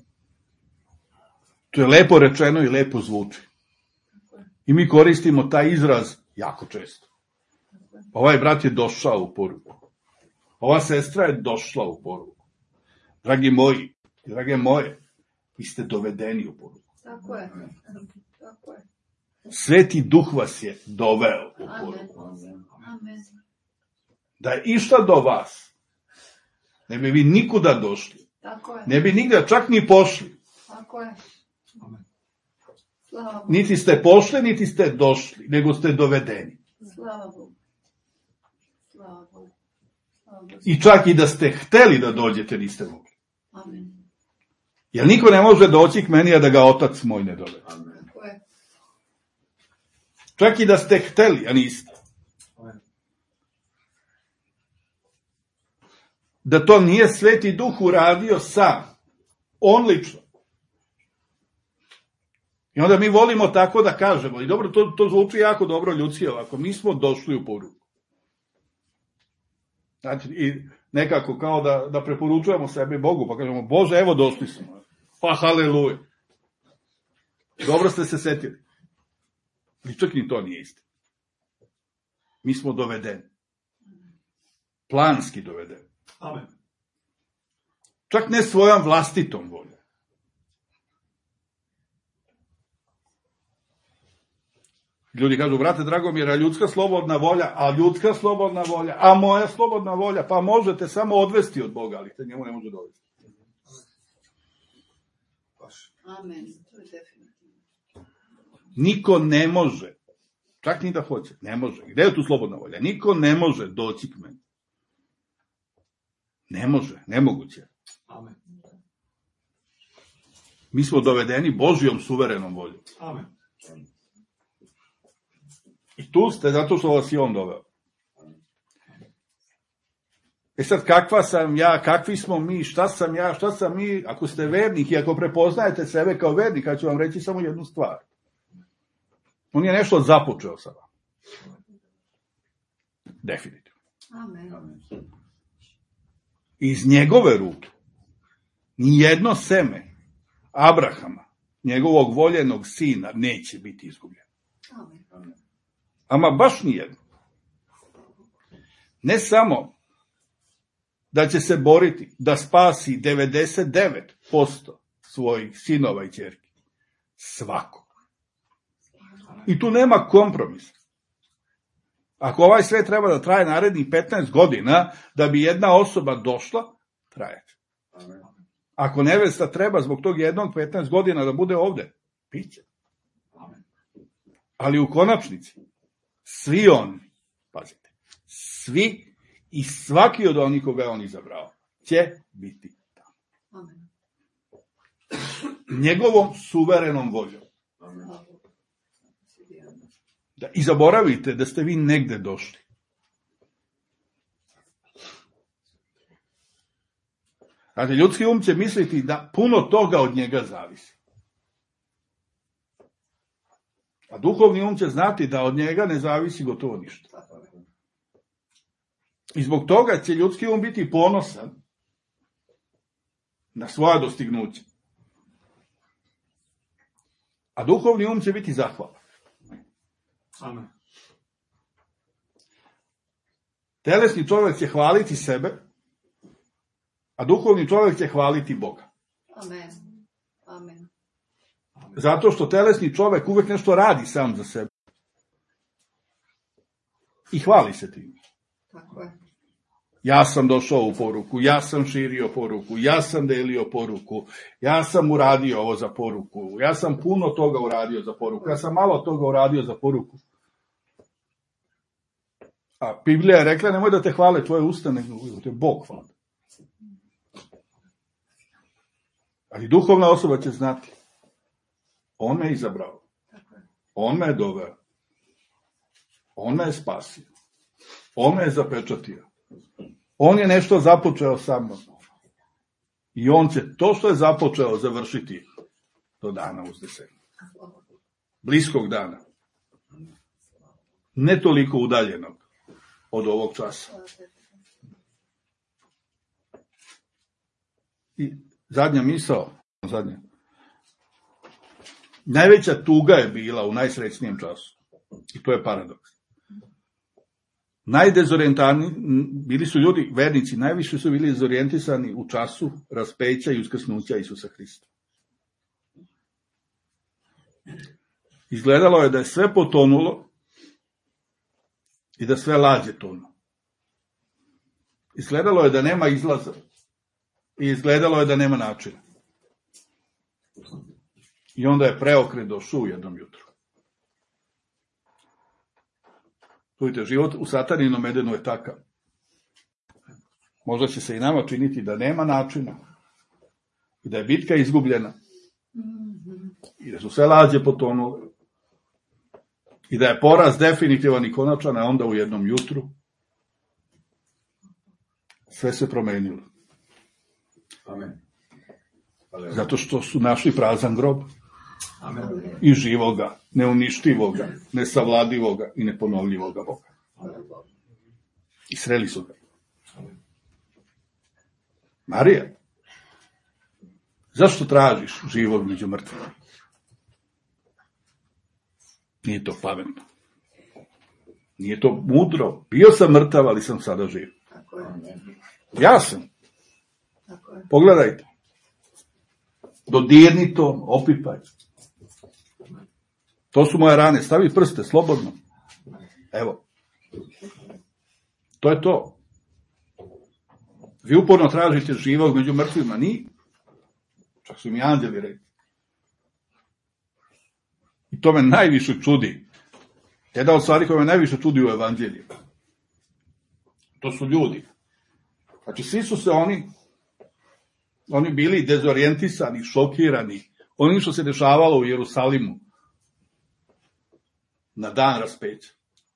To je lepo rečeno i lepo zvuči. I mi koristimo taj izraz jako često. Ovaj brat je došao u poruku. Ova sestra je došla u poruku. Dragi moji, drage moje, vi ste dovedeni u poruku. Tako je. Tako je. Sveti Duh vas je doveo u poruku. Amen. Amen. Da je išta do vas, ne bi vi nikuda došli. Tako je. Ne bi nigde čak ni pošli. Tako je. Amen. Slava Bogu. Niti ste pošli, niti ste došli, nego ste dovedeni. Slava Bogu. Slava Bogu. Slava Bogu. I čak i da ste hteli da dođete, niste mogli. Amen. Jer niko ne može doći k meni, a da ga otac moj ne dovede. Tako je. Čak i da ste hteli, a niste. Amen. Da to nije Sveti Duh uradio sam. On lično. I onda mi volimo tako da kažemo. I dobro, to, to zvuči jako dobro ljudski ovako. Mi smo došli u poruku. Znači, i nekako kao da, da preporučujemo sebe Bogu, pa kažemo, Bože, evo došli smo. Pa haleluja. Dobro ste se setili. Ali čak ni to nije isto. Mi smo dovedeni. Planski dovedeni. Amen. Čak ne svojom vlastitom voljom. Ljudi kažu, brate Dragomir, a ljudska slobodna volja, a ljudska slobodna volja, a moja slobodna volja, pa možete samo odvesti od Boga, ali te njemu ne može dovesti. Baš. Amen. To je definitivno. Niko ne može, čak ni da hoće, ne može. Gde je tu slobodna volja? Niko ne može doći k meni. Ne može, nemoguće. Amen. Mi smo dovedeni Božjom suverenom voljom. Amen. I tu ste, zato što vas i on doveo. E sad, kakva sam ja, kakvi smo mi, šta sam ja, šta sam mi, ako ste vernik i ako prepoznajete sebe kao vernik, ja ću vam reći samo jednu stvar. On je nešto započeo sa vam. Definitivno. Amen. Iz njegove ruke, nijedno seme Abrahama, njegovog voljenog sina, neće biti izgubljeno. Amen. Ama baš nijedno. Ne samo da će se boriti da spasi devedeset devet posto svojih sinova i ćerki. Svako. I tu nema kompromisa. Ako ovaj sve treba da traje narednih petnaest godina, da bi jedna osoba došla, trajeće. Ako nevesta treba zbog tog jednog petnaest godina da bude ovde, piće. Ali u konačnici, svi oni, pazite, svi i svaki od onih koga je on izabrao, će biti tamo. Amen. Njegovom suverenom voljom. Da, i zaboravite da ste vi negde došli. Znači, ljudski um će misliti da puno toga od njega zavisi. A duhovni um će znati da od njega ne zavisi gotovo ništa. I zbog toga će ljudski um biti ponosan na svoja dostignuća. A duhovni um će biti zahvalan. Amen. Telesni čovjek će hvaliti sebe, a duhovni čovjek će hvaliti Boga. Amen. Amen. Zato što telesni čovjek uvek nešto radi sam za sebe. I hvali se tim. Tako je. Ja sam došao u poruku, ja sam širio poruku, ja sam delio poruku, ja sam uradio ovo za poruku, ja sam puno toga uradio za poruku, ja sam malo toga uradio za poruku. A Biblija je rekla, nemoj da te hvale tvoje usta, nego da te Bog hvali. Ali duhovna osoba će znati. On me je izabrao. On me je doveo. On me je spasio. On me je zapečatio. On je nešto započeo sa mnom. I on će to što je započeo završiti do dana uznesenja. Bliskog dana. Ne toliko udaljenog od ovog časa. I zadnja misao, zadnja. Najveća tuga je bila u najsrećnijem času. I to je paradoks. Najdezorijentaniji bili su ljudi, vernici, najviše su bili dezorijentisani u času raspeća i uskrsnuća Isusa Hrista. Izgledalo je da je sve potonulo i da sve lađe tonu. Izgledalo je da nema izlaza i izgledalo je da nema načina. I onda je preokret došao u jednom jutru. Čujte, život u Sataninom Edenu je takav. Možda će se i nama činiti da nema načina i da je bitka izgubljena i da su sve lađe potonule i da je poraz definitivan i konačan, a onda u jednom jutru sve se promenilo. Amen. Zato što su našli prazan grob. Amen. I živoga, neuništivoga, nesavladivoga i neponovljivoga Boga. I sreli su ga. Marija, zašto tražiš živog među mrtvima? Nije to pametno. Nije to mudro. Bio sam mrtav, ali sam sada živ. Ja sam. Pogledajte. Dodirni to, opipaj. To su moje rane, stavi prste, slobodno. Evo. To je to. Vi uporno tražite živog među mrtvima, ni. Čak su mi anđeli rekli. I to me najviše čudi. Jedna od stvari koja me najviše čudi u evanđelju. To su ljudi. Znači, svi su se oni, oni bili dezorijentisani, šokirani. Oni što se dešavalo u Jerusalimu na dan raspeća.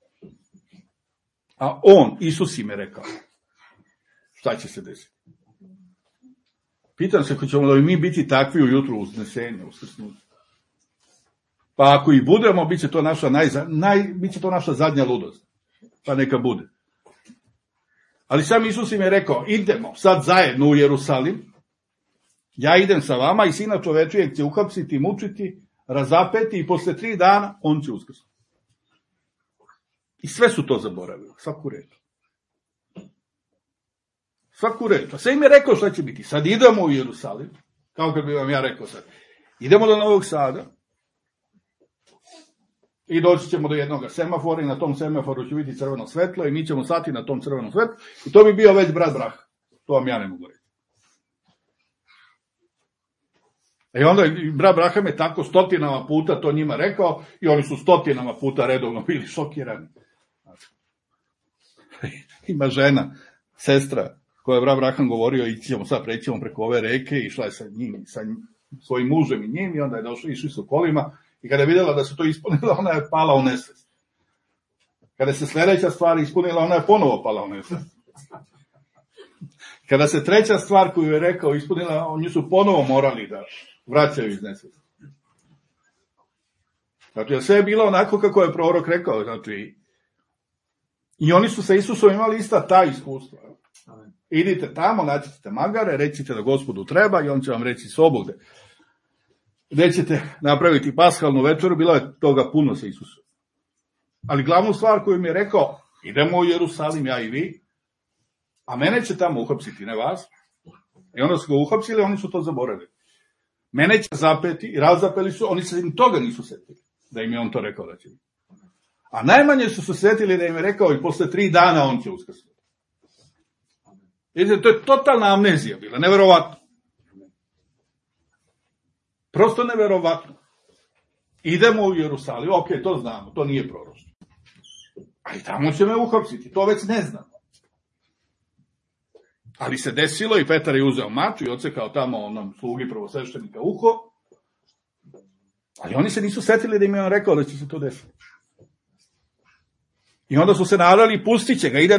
A on, Isus im je rekao, šta će se desiti. Pitam se, ko ćemo da mi biti takvi ujutru uznesenja, uskrsnuća. Pa ako i budemo, bit će to naša, najza, naj, bit će to naša zadnja ludost. Pa neka bude. Ali sam Isus im je rekao, idemo sad zajedno u Jerusalim, ja idem sa vama i Sina čovečijeg će uhapsiti, mučiti, razapeti i posle tri dana on će uskrsnuti. I sve su to zaboravili, svaku reč. Svaku reč. A sve im je rekao šta će biti. Sad idemo u Jerusalim, kao kad bi vam ja rekao sad. Idemo do Novog Sada i doći ćemo do jednog semafora i na tom semaforu će biti crveno svetlo i mi ćemo stati na tom crvenom svetlu i to bi bio već brat Brah. To vam ja ne mogu reći. I onda brat Braham je tako stotinama puta to njima rekao i oni su stotinama puta redovno bili šokirani. Ima žena, sestra, koja je brat Braham govorio, ićemo sad, prećemo preko ove reke, išla je sa njim, sa svojim mužem i njim, i onda je došla, išli su kolima, i kada je vidjela da se to ispunilo, ona je pala u nesvest. Kada se sljedeća stvar ispunila, ona je ponovo pala u nesvest. Kada se treća stvar koju je rekao ispunila, oni su ponovo morali da vraćaju iz nesvesti. Znači, sve je bilo onako kako je prorok rekao, znači, i oni su sa Isusom imali ista ta iskustva. Idite tamo, naćete magare, recite da Gospodu treba i on će vam reći sobogde. Gde ćete napraviti paskalnu večeru, bilo je toga puno sa Isusom. Ali glavnu stvar koju mi je rekao, idemo u Jerusalim, ja i vi, a mene će tamo uhapsiti, ne vas. I onda su ga uhapsili, oni su to zaboravili. Mene će zapeti, i razapeli su, oni se im toga nisu setili, da im je on to rekao da će. A najmanje su se setili da im je rekao i posle tri dana on će uskrsnuti. Vidite, to je totalna amnezija bila, neverovatno. Prosto neverovatno. Idemo u Jerusalim, ok, to znamo, to nije proroštvo. Ali tamo će me uhapsiti, to već ne znamo. Ali se desilo i Petar je uzeo mač i odsekao tamo onom slugi prvosveštenika uho, ali oni se nisu setili da im je on rekao da će se to desiti. I onda su se nadali, pustit će ga, ide